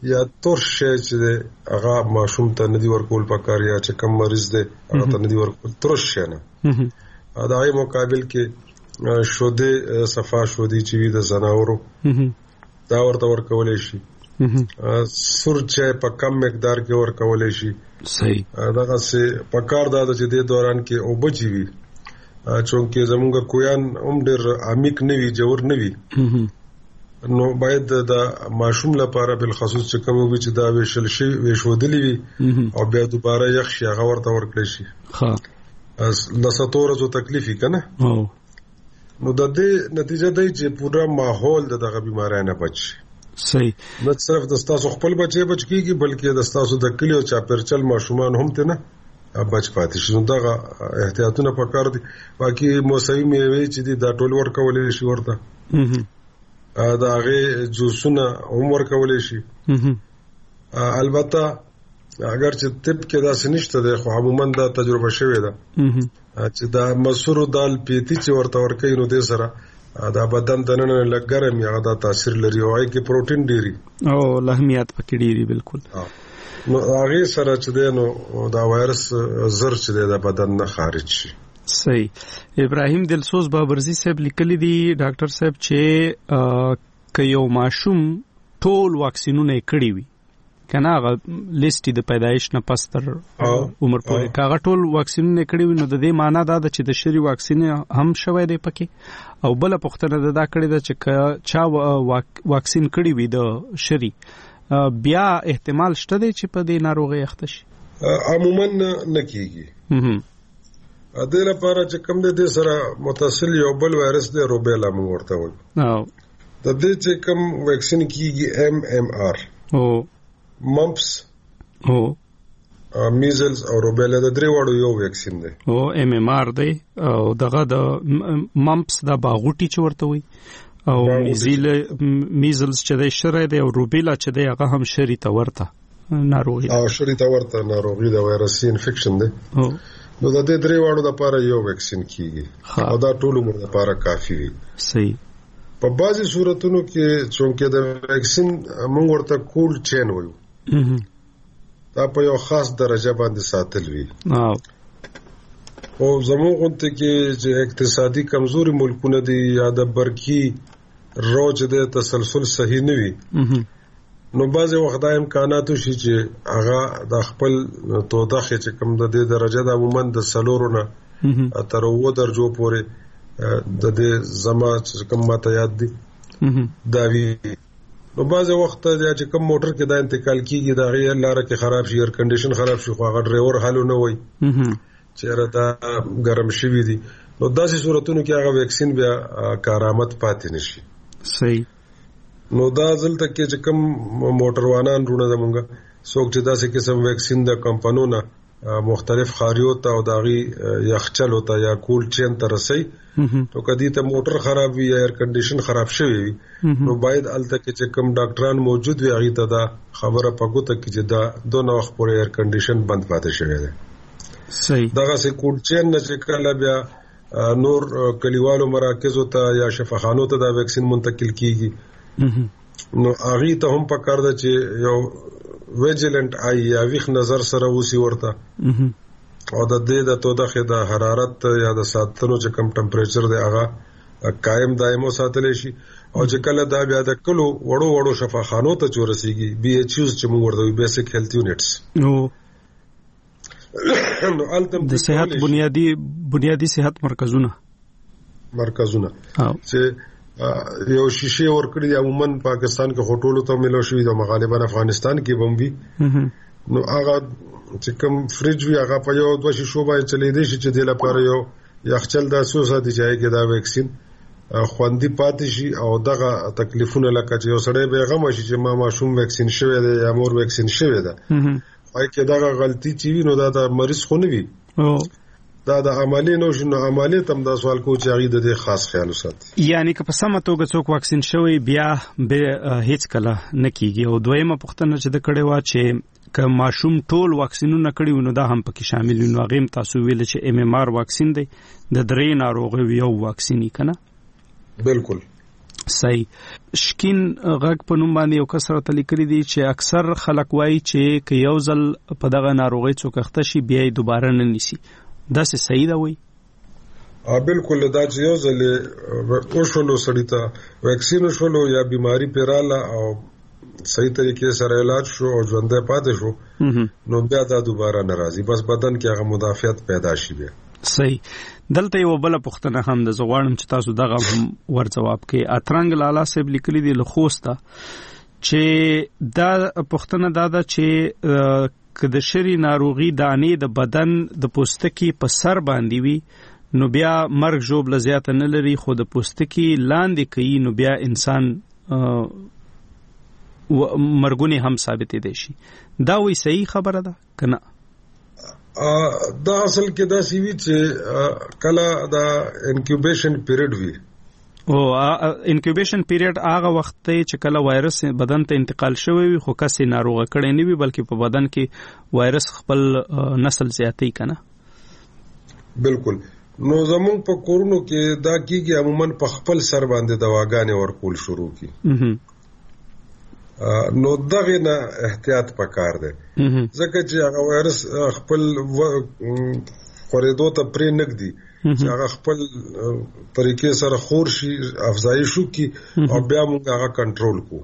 یا تور شی چې هغه ماشوم ته ندی ورکول پکار یا چې کم مریض دی هغه ته ندی ورکول تور شی نه دا یې مقابل کې شوده صفا شودي چې وي د زناورو دا ورته ورکول شي سور چای په کم مقدار کې ورکول شي
صحیح
دغه څه پکار دا چې د دوران کې او بچي وي چونکه زمونږ کویان هم ډېر عمیق نه وي جوړ نه وي نو باید د ماشوم لپاره بل خصوص چې کوم وي چې دا ویشل شي ویشودلی وي او بیا دوباره یخ شي هغه ورته ورکړي شي ها لساتور زو تکلیفي کنه نو د دې نتیجه دی چې پورا ماحول دغه بیماری نه بچ
صحیح
نه صرف د تاسو خپل بچي بچ کیږي بلکې د تاسو د کلیو چاپرچل ماشومان هم ته نه بچ پاتې شي نو دغه احتیاطونه پکار دي باقي موسمي میوه چې دا ټول ورکول شي ورته دا هغه جوسونه عمر کولای شي البته اگر چې طب کې دا سنشته ده خو عموما دا تجربه شوې ده چې دا مسورو دال پیتی چې ورته ورکې نو د سره دا بدن دننه لګرم یا دا تاثیر لري او کې پروتین ډيري
او لحمیات پکې ډيري بالکل
نو هغه سره چې ده نو دا وایرس زر چې ده بدن نه خارج شي
صحیح ابراهیم دلسوز بابرزی صاحب لیکلی دی ډاکټر صاحب چې ک یو ماشوم ټول واکسینونه کړی وي کنه هغه لیست د پیدایش نه پس تر عمر پورې کاغه ټول واکسینونه کړی وي نو د دې معنی دا ده چې د شری واکسین هم شوی دی پکې او بل پختنه دا کړی ده چې چا واکسین کړی وي د شری بیا احتمال شته دی چې په دې ناروغي اخته شي
عموما نه کیږي ا دې لپاره چې کوم دې سره متصل یو بل وایرس دی روبیلا موږ ورته وایو
او
د دې چې کوم ویکسین کیږي ایم ایم آر
او
ممپس
او
میزلز او روبیلا د درې وړو یو ویکسین دی
او ایم ایم آر دی او دغه د ممپس د باغوټي چې ورته وایي او میزل میزلز چې د شری دی او روبیلا چې دی هغه هم شری ته ورته ناروغي
او شری ته ورته ناروغي د وایرسي انفیکشن دی او نو د دې درې واړو لپاره یو ویکسین کیږي او دا ټول عمر لپاره کافي وي
صحیح
په بعضي صورتونو کې چونکه د ویکسین موږ ورته کول چین وایو دا په یو خاص درجه باندې ساتل وي
او
او زموږ ته کې چې اقتصادي کمزوري ملکونه دي یا د برقي روج د تسلسل صحیح نه وي نو بعضی وخت دا امکانات شي چې هغه د خپل توضیح چې کوم د دې درجه د عموما د سلورونه تر وو درجو پورې د دې زما چې کوم ماته یاد دي دا وی نو بعضی وخت چې کوم موټر کې دا انتقال کیږي دا غیر لار کې خراب شي ایر کنډیشن خراب شي خو هغه ډرایور حالو نه وای چې راته ګرم شوی دي نو داسې صورتونو کې هغه ویکسین بیا کارآمد پاتې نشي
صحیح
نو دا ځلته کې چې کوم موټروانان رونه زمونږ څوک چې داسې قسم ویکسین د کمپنیونو مختلف خاریو ته او داغي یخچل ہوتا یا کول چین ته رسي نو کدی ته موټر خراب وي یا ایر کنډیشن خراب شوی وي نو باید الته کې چې کوم ډاکټران موجود وي هغه ته دا خبره پګوته کې چې دا دوه وخت پورې ایر کنډیشن بند پاتې شوی دی
صحیح
دغه سه کول چین نه چې کله بیا نور کلیوالو مراکزو ته یا شفاخانو ته دا ویکسین منتقل کیږي نو هغه ته هم پکار ده چې یو ویجیلنت آی یا ویخ نظر سره وسی ورته او د دې د توده د حرارت یا د ساتلو چې کم ټمپریچر دی هغه قائم دایمو ساتل شي او چې کله دا بیا د کلو وړو وړو شفاخانو ته چورسيږي بي ایچ یوز چې موږ ورته بیسیک هیلث یونټس
نو
نو التم
د صحت بنیادی بنیادی صحت مرکزونه
مرکزونه چې یو شیشه ورکړي دی عموما پاکستان کې هوټلو ته ملو شوی د غالبا افغانستان کې بمبي نو هغه چې کوم فریج وی هغه په یو دوه شیشو باندې چلی دی چې د لپاره یو یخچل د سوسه دی چې دا ویکسین خوندې پاتې شي او دغه تکلیفونه لکه چې یو سړی به غم شي چې ما ماشوم ویکسین شوی دی یا مور ویکسین شوی دی وای کې دغه غلطي چې وینو دا د مریض خو نه وي دا د عملی نو شنو عملی تم دا سوال کو چې غي د خاص خیال وساتي
یعنی که په سمه توګه څوک واکسین شوی بیا به هیڅ کله نه کیږي او دویمه پوښتنه چې د کړي وا چې که ماشوم ټول واکسینونه کړي ونه دا هم پکې شامل وي غیم تاسو ویل چې ایم ایم آر واکسین دی د درې ناروغي یو واکسینی کنه
بالکل
صحیح. شکین غږ په نوم باندې یو کسرت لیکلي دي چې اکثر خلک وایي چې که یو ځل په دغه ناروغي څوک اخته شي بیا یې دوباره نه نیسي. دا څه صحیح ده وایي؟
ا بالکل دا چې یو ځل او شولو سړی ته ویکسین شولو یا بیماری پیراله او صحیح طریقې سره علاج شو او ژوندۍ پاتې شو نو بیا دا دوباره ناراضي بس بدن کې هغه مدافعت پیدا شي بیا.
صحیح. دلته یو بل پوښتنه هم د زغواړم چې تاسو دغه هم ور جواب کې. اترنګ لالا صاحب لیکلي دی له خوسته چې دا پوښتنه دا ده چې که د شری ناروغي دانې د بدن د پوستکي په سر باندې وي نو بیا مرګ جوړ لزیات نه لري خو د پوستکي لاندې کوي نو بیا انسان مرګونی هم ثابتې دي شي. دا وی صحیح خبره ده کنه؟
دا اصل کې دا سی وی چې کله دا انکیوبیشن پیریډ وی
او انکیوبیشن پیریډ هغه وخت ته چې کله وایرس بدن ته انتقال شوی وي خو کسي ناروغه کړي نه وي بلکې په بدن کې وایرس خپل نسل زیاتې کنه.
بالکل. نو زمون په کورونو کې دا کیږي عموما په خپل سر باندې دواګانې ورکول شروع کی. نو دغه نه احتیاط پکار دی ځکه چې هغه وایرس خپل خورېدو ته پرې نګدي چې هغه خپل طریقې سره خور شي افزایش وکړي او بیا موږ هغه کنټرول کو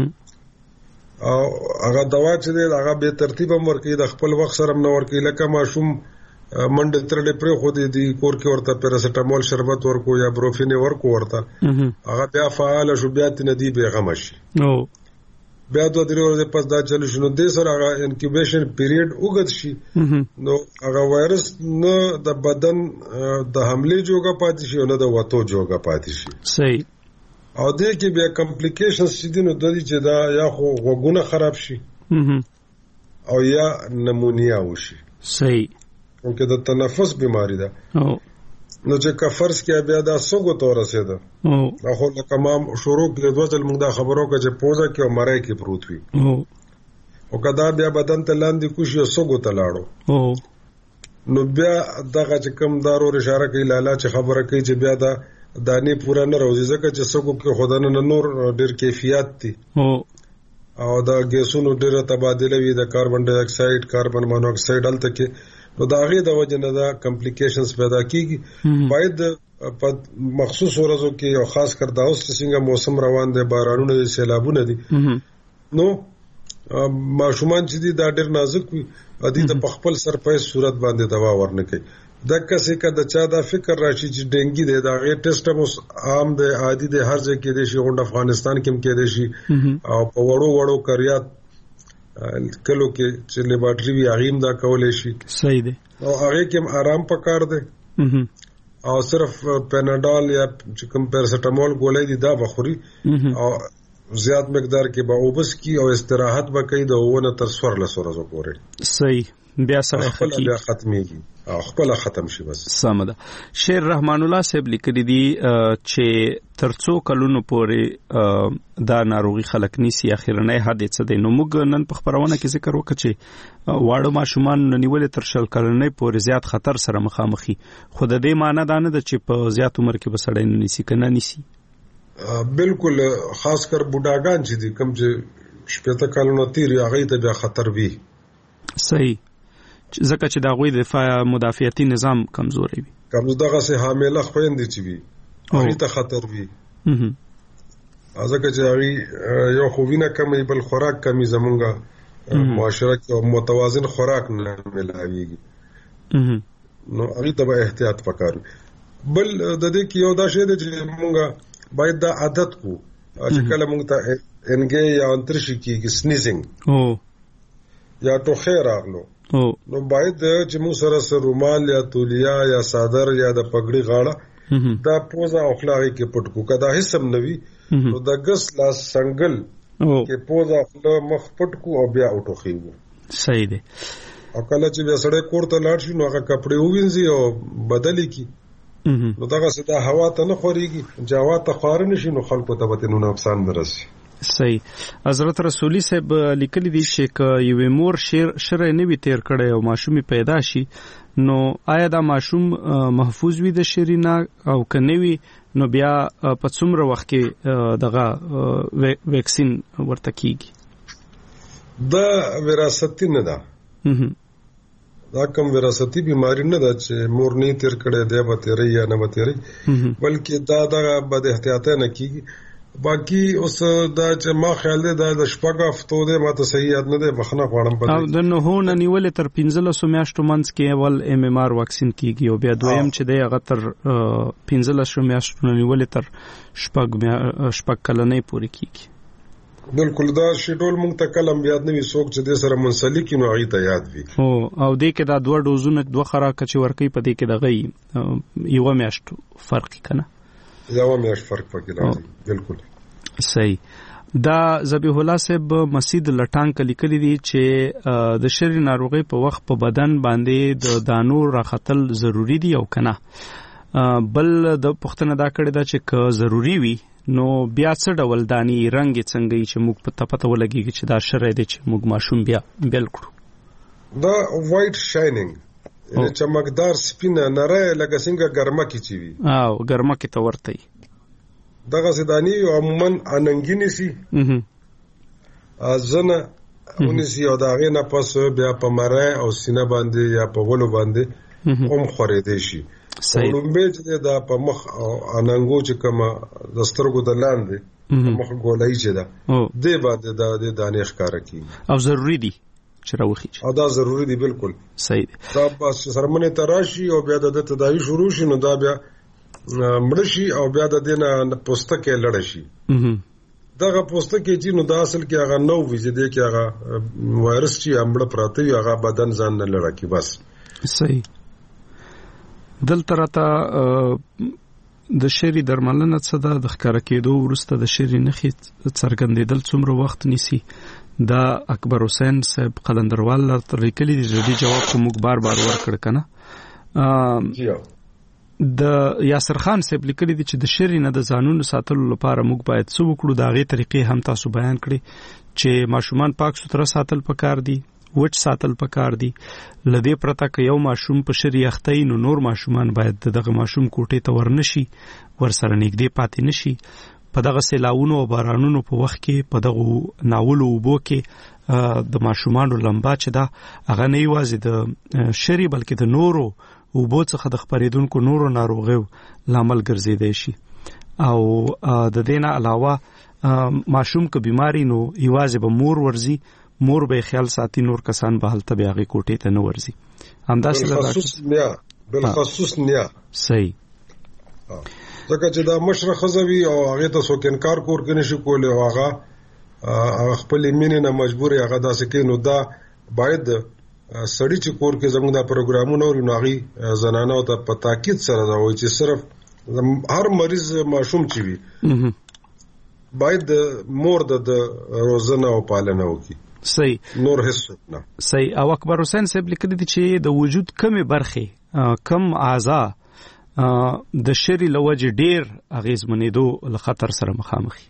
او هغه دوا چې دی هغه به ترتیب ورکړي د خپل وخت سره نه ورکړي لکه ماشوم منډه ترلې پرې خو دې کور کې ورته پیراسټامول شربت ورکو یا بروفین ورکو ورته هغه بیا فعال شو بیا تی ندی به غم شي نو بیا دوه درې ورځې پس دا چلو شنو دې سره هغه انکیوبیشن پیریډ وګد شي نو هغه وایرس نه د بدن د حمله جوګه پاتې شي نه د وته جوګه پاتې شي.
صحیح.
او دې کې بیا کمپلیکیشنز چې دي نو د دې چې دا یا خو غوګونه خراب شي او یا نمونیا وشي.
صحیح.
او کې د تنفس بیماری ده او نو چې کفرس کې بیا دا سوګو تور رسیدا او خو لکه ما شروع کې دوه ځل موږ دا خبرو کې چې پوزا کې او مړای کې پروت وي او او کدا بیا بدن ته لاندې کوشي او سوګو ته لاړو او نو بیا دغه چې کم دارو اشاره کوي لاله چې خبره کوي چې بیا دا دانی پورا نه راوځي ځکه چې سوګو کې خدانه نور ډېر کیفیت دي او او دا ګیسونو ډېر تبادله وي د کاربن ډای اکساید کاربن مونوکساید الته کې نو دا غي د وجه نه دا کمپلیکیشنز پیدا کیږي. باید په مخصوص ورځو کې او خاص کر دا اوس څنګه موسم روان دی بارانونه دي سیلابونه دي نو ماشومان چې دي دا ډېر نازک وي ادي د خپل سر په صورت باندې دوا ورنه کوي د کسې کده چا دا فکر راشي چې ډنګي دی دا غي ټیسټ هم عام دی عادي دی هر ځای کې دی شي غونډه افغانستان کې هم کې دی شي او په وړو وړو کریات کلو کې چې لیبارټری وی اغیم دا کولای شي.
صحیح دی.
او هغه کې آرام پکار دی او صرف پیناډول یا چې کوم پیراسټامول ګولۍ دي دا بخوري او زیات مقدار کې به اوبس کی او استراحت به کوي د ونه تر څوار لسو ورځې پورې.
صحیح. بیا سره
خپل بیا ختميږي او خپل ختم شي بس.
سم ده. شیر رحمان الله صاحب لیکلي دي چې ترڅو کلونو پورې دا ناروغي خلک نيسي اخرنۍ حد څه دی نو موږ نن په خبرونه کې ذکر وکړو چې واړو ماشومان نیولې تر شل کلنۍ پورې زیات خطر سره مخامخي خو د دې معنی دا نه ده چې په زیات عمر کې بسړی نه نيسي کنه نيسي.
بالکل خاص کر بوډاګان چې دي کوم چې شپږ کلونو تیر هغه ته بیا خطر وي.
صحیح. ځکه چې دا غوي دفاع مدافعتي نظام کمزوري وي
کوم دغه سه حامله خويندې چې وي هغه ته خطر وي ځکه چې هغه یو خوینه کمې بل خوراک کمې زمونږه معاشره کې متوازن خوراک نه ملاويږي نو هغه ته به احتیاط وکړو. بل د دې کې یو دا شی دی چې مونږه باید دا عادت کو چې کله مونږ ته انګي یا انترشي کېږي سنیزینګ او یا ټوخه راغلو نو باید چې موږ سره سره رومال یا تولیه یا صادر یا د پګړی غاړه دا پوزا او خلاغي کې پټ کو کدا هیڅ هم نوي نو د ګس لا سنگل کې پوزا خپل مخ پټ کو او بیا اوټوخي وو.
صحیح دی.
او کله چې بیا سړی کور ته لاړ شي نو هغه کپڑے ووینځي او بدلی کی نو دغه ستا هوا ته نه خوريږي چې هوا ته خور نشي نو خلکو ته به نو نقصان درسي.
صحیح. حضرت رسولي صاحب لیکلي دي چې ک یو مور شر شر نه وي تیر کړي او ماشومي پیدا شي نو آیا دا ماشوم محفوظ وي د شرینا او کنه وي نو بیا په څومره وخت کې دغه ویکسین ورته کیږي؟
دا وراثتي نه ده. دا کوم وراثتي بیماری نه ده چې مور نه تیر کړي دی به تیری یا نه به تیری، بلکې دا دغه بد احتیاطه نه کیږي. باقی اوس دا چې ما خیال دی دا د شپږ هفتو دی، ما ته صحیح یاد نه دی، بخښنه غواړم. په
او د نهو نه نیولې تر پنځلسو میاشتو منځ کې اول ایم ایم آر واکسین کیږي او بیا دویم چې دی هغه تر پنځلسو میاشتو نه نیولې تر شپږ شپږ کلنۍ پورې کیږي.
بالکل دا شیډول مونږ ته کلم یاد نه وي، څوک چې د سره منسلک نو هغه ته یاد وي.
او او دې کې دا دوه ډوزونه دوه خوراک چې ورکې په دې کې دغه یو میاشتو فرق کنه،
یو میاشت فرق پکې راځي. بالکل
صحیح. دا ذبیح الله صاحب مسجد لټانک لیکلي دي چې د شری ناروغي په وخت په بدن باندې د دانو راختل ضروری دي او کنه. بل د پښتنه دا کړی دا چې که ضروری وي نو بیا څه ډول دانی رنگ څنګه چې موږ په پته ولګي چې دا شری دی چې موږ ماشوم بیا بیل کړو.
دا وایټ شاینینګ یعنی چمکدار سپینه نره لکه څنګه ګرمه کی چی وي
او ګرمه کی ته ورته
دغه سدانی عموما اننګینی سي ازنه اونیسی او داغه نه پس بیا په مره او سینه باندې یا په ولو باندې هم خورې دی شي. لومبه چې دا په مخ او اننګو چې کما د سترګو د لاندې مخ ګولای چې دا دې باندې دا د دانې ښکارا کی
او ضروری دي چې راوخی
او دا ضروری دي. بالکل
صحیح دي.
دا بس سرمنه تراشي او بیا د تداوی شروع شي نو دا بیا مړشي او بیا د دینه پوستکه لړ شي. دغه پوستکه چې نو د اصل کې هغه نو ویزه دی کې هغه وایرس چې امړه پراته وي هغه بدن ځان نه لړ کی بس.
صحیح. دلته راته د شری درملنه څه ده د ښکار کېدو وروسته د شری نخي څرګندېدل څومره وخت نیسي؟ دا اکبر حسین صاحب قلندروال لرته لیکلي دي. جدي جواب کوم بار بار ورکړ کنه. د یاسر خان صاحب لیکلي دي چې د شری نه د ځانونو ساتلو لپاره موږ باید څه وکړو. دا غي طریقې هم تاسو بیان کړي چې ماشومان پاک ستره ساتل پکار دي، وچ ساتل پکار دي. لدې پرته که یو ماشوم په شری اخته نو نور ماشومان باید دغه ماشوم کوټې ته ورنشي، ورسره نږدې پاتې نشي. په دغه سیلاونو او بارانونو په وخت کې په دغه ناولو وبو کې د ماشومانو لمبا چې دا هغه نه یوازې د شری بلکې د نورو وبو څخه د خپرېدونکو نورو ناروغیو لامل ګرځیدای شي. او د دې نه علاوه ماشوم که بیماری نو یوازې به مور ورزي، مور به خیال ساتي، نور کسان به هلته بیا هغې کوټې ته نه ورزي. همداسې
بالخصوص نیا بالخصوص نیا
صحیح.
ځکه چې دا مشره ښځه وي او هغې ته څوک انکار کور کې نشي کولی او هغه خپلې مینې نه مجبور هغه داسې کوي، نو دا باید سړی چې کور کې زموږ دا پروګرامونه وري نو هغې زنانو ته په تاکید سره دا وایي چې صرف هر مریض ماشوم چې وي باید د مور د روزنه او پالنه وکړي.
صحیح.
نور هیڅ نه.
صحیح. او اکبر حسین صاحب لیکلي دي چې د وجود کمې برخې کم اعضا د شری لوجه ډیر اغیزمنېدو له خطر سره مخامخ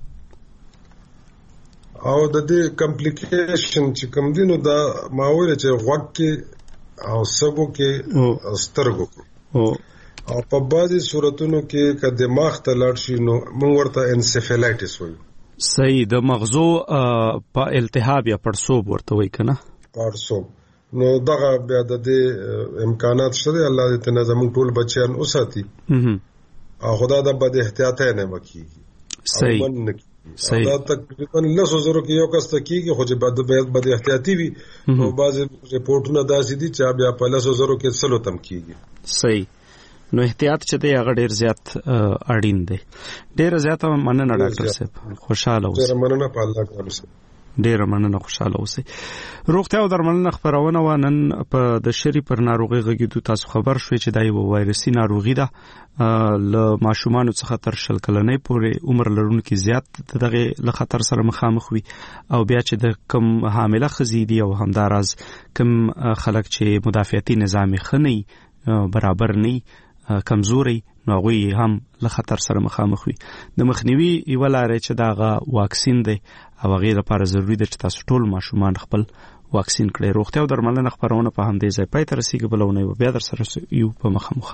او د دې کمپلیکیشن چې کوم دي نو دا ماوله چې غوږ کې او سبو کې سترګو کې او په بعضي صورتونو کې که دماغ ته لاړ شي نو موږ ورته انسفلایټس وایو.
صحیح. د مغزو په التهاب یا پړسوب ورته وایي کنه.
پړسوب نو دغه بیا د دې امکانات شته. الله دې ته زموږ ټول بچیان اوساتي او خدا د بد احتیاط نه وکړي.
صحیح.
صحیح. دا تقریبا لسو زرو کې یو کس ته کېږي خو چې بد بد احتیاطي وي نو بعضې رپورټونه داسې دي چې بیا په لسو زرو کې سلو تم کېږي.
صحیح. نو احتیاط چې دی هغه ډېر زیات اړین دی. ډېره زیاته مننه ډاکټر صاحب. خوشحاله اوسئ.
ډېره مننه. په الله کې اوسئ.
ډیره مننه. خوشاله اوسئ. روغتیا او درملنه خبرونه و نن په د شری پر ناروغي غږیدو تاسو خبر شوي چې دا یو وایرسي ناروغي ده له ماشومانو څخه تر شل کلنۍ پورې عمر لرونکي زیات دغه له خطر سره مخامخ وي او بیا چې د کم حامله ښځې دي او همداراز کم خلک چې مدافعتي نظام یې ښه نه برابر نه کمزوري نو هغه هم له خطر سره مخامخ وي. د مخنیوي یو لارې چې داغه واکسین دی او هغه لپاره ضروری ده چې تاسو ټول ماشومان خپل واکسین کړئ. روغتیا او درملنه خبرونه په همدې ځای پای ته رسیږي. بلونه بیا در سره یو په مخامخ.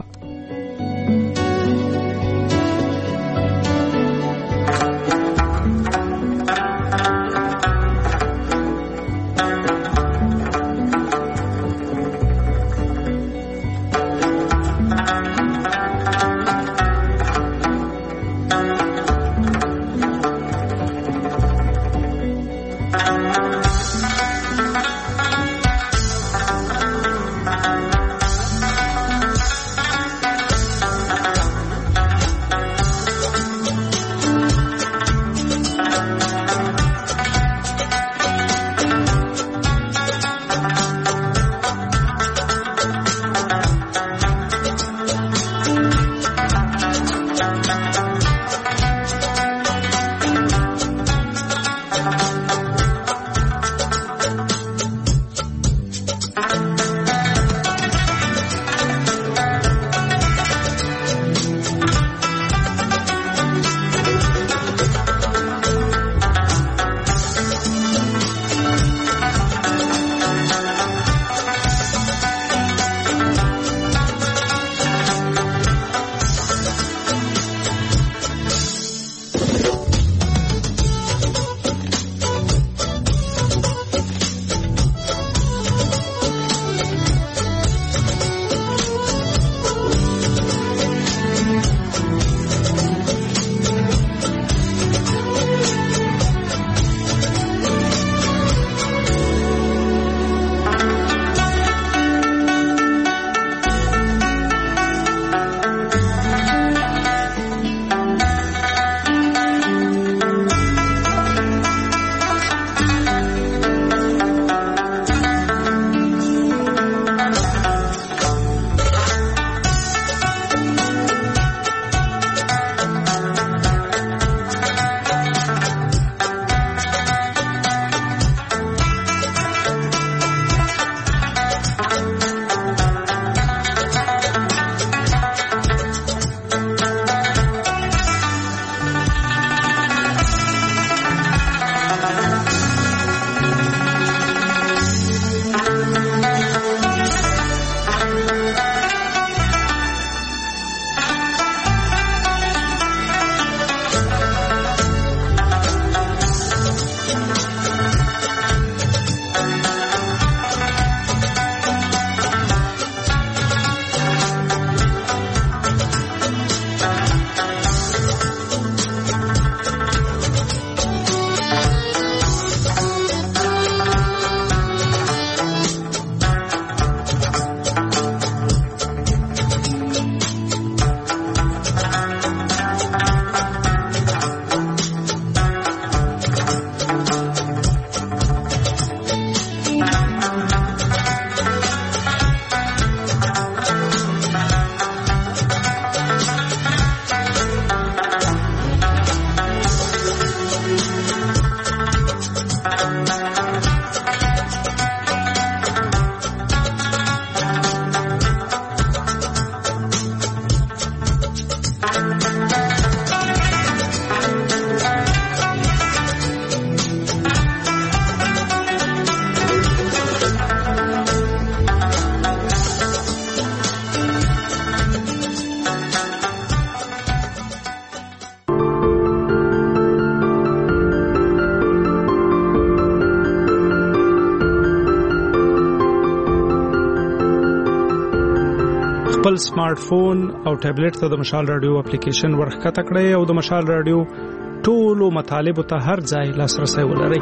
خپل سمارټ فون او ټابلیټ ته د مشال رادیو اپلیکیشن ورخته کړئ او د مشال رادیو ټولو مطالب ته هر ځای لاسرسي ولرئ.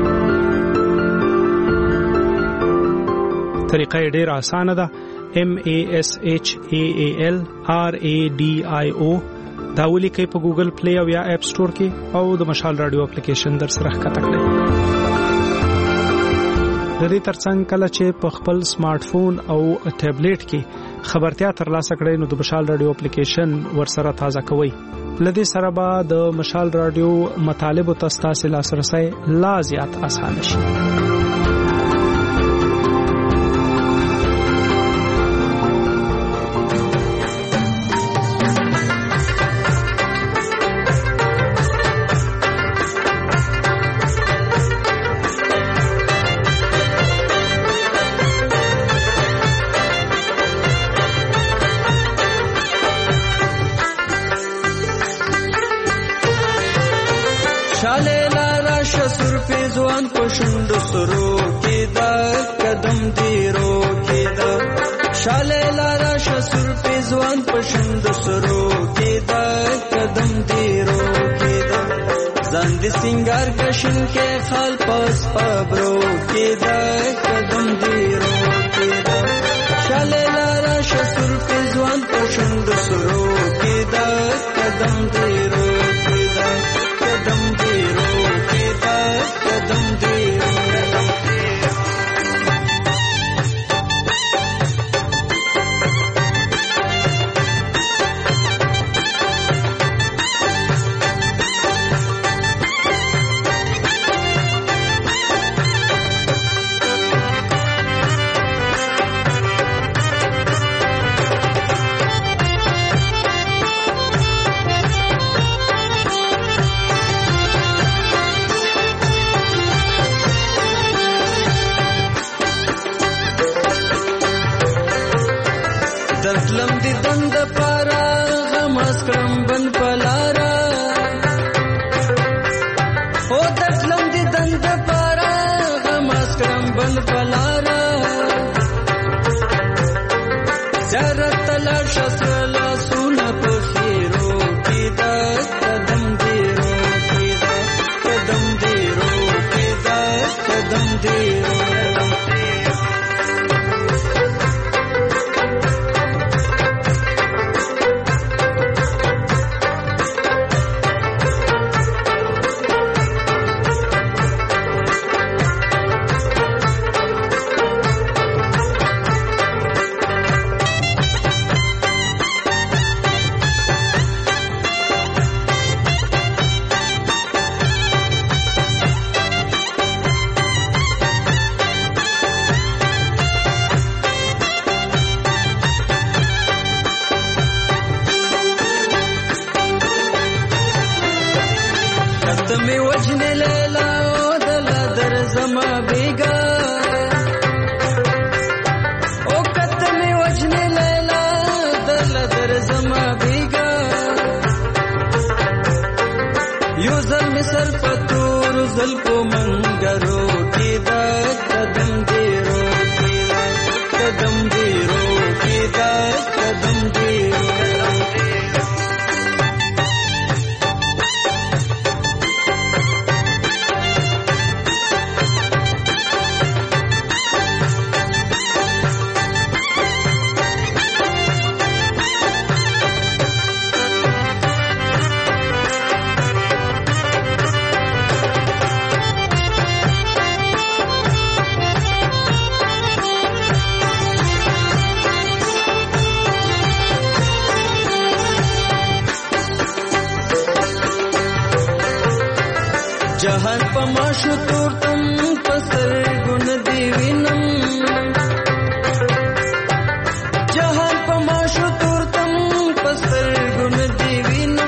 طریقه ډېره اسانه ده. M A S H A A L R A D I O دا ولیکئ په ګوګل پلی او یا اپ سٹور کې او د مشال رادیو اپلیکیشن در سره ښکته کړئ. د دې ترڅنګ کله چې په خپل سمارټ فون او ټابلیټ کې خبرتیا ترلاسه کړئ نو د مشال رادیو اپلیکیشن ورسره تازه کوئ. لدې سره به د مشال رادیو مطالب او تاسو لاسرسي لا زیات اسانه شي.
شسور پیزوان پشند سرو کیدا قدم دیرو کیدا شاله لارا شسور پیزوان پشند سرو کیدا قدم دیرو کیدا زند سنگار کشن کے خال پاس پابرو کیدا قدم دیرو کیدا شاله لارا شسور پیزوان پشند سرو کیدا قدم دیرو کیدا قدم دیرو کیدا قدم دیرو قدم जहान पमाशु तूर्तम पसर गुण दीविनम जहान पमाशु तूर्तम पसर गुण दीविनम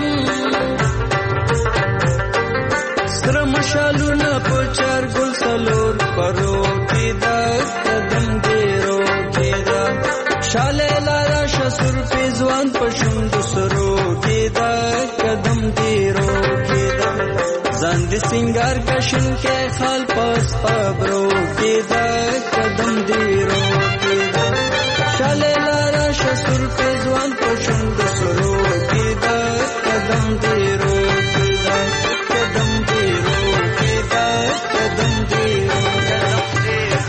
श्रमशालु न पुचार गुल सलोर परो कीदा कदम देरो कीदा शाले लारा शसुर पेजवान पशुम दुसरो कीदा कदम देरो कीदा زند سنگار کشن کے خال پاس پابرو کیدا قدم دیرو کیدا شاله لارا شسور پیزوان پشند سرو کیدا قدم دیرو کیدا قدم دیرو کیدا قدم دیرو قدم دیرو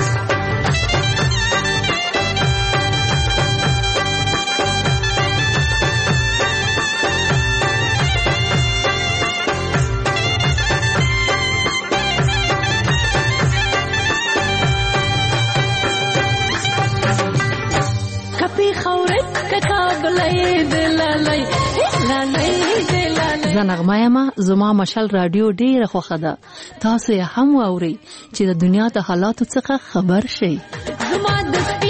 زنغمه یما زما مشال رادیو ډیره خوښه ده. تاسو یې هم واورئ چې د دنیا د حالاتو څخه خبر شئ. زما د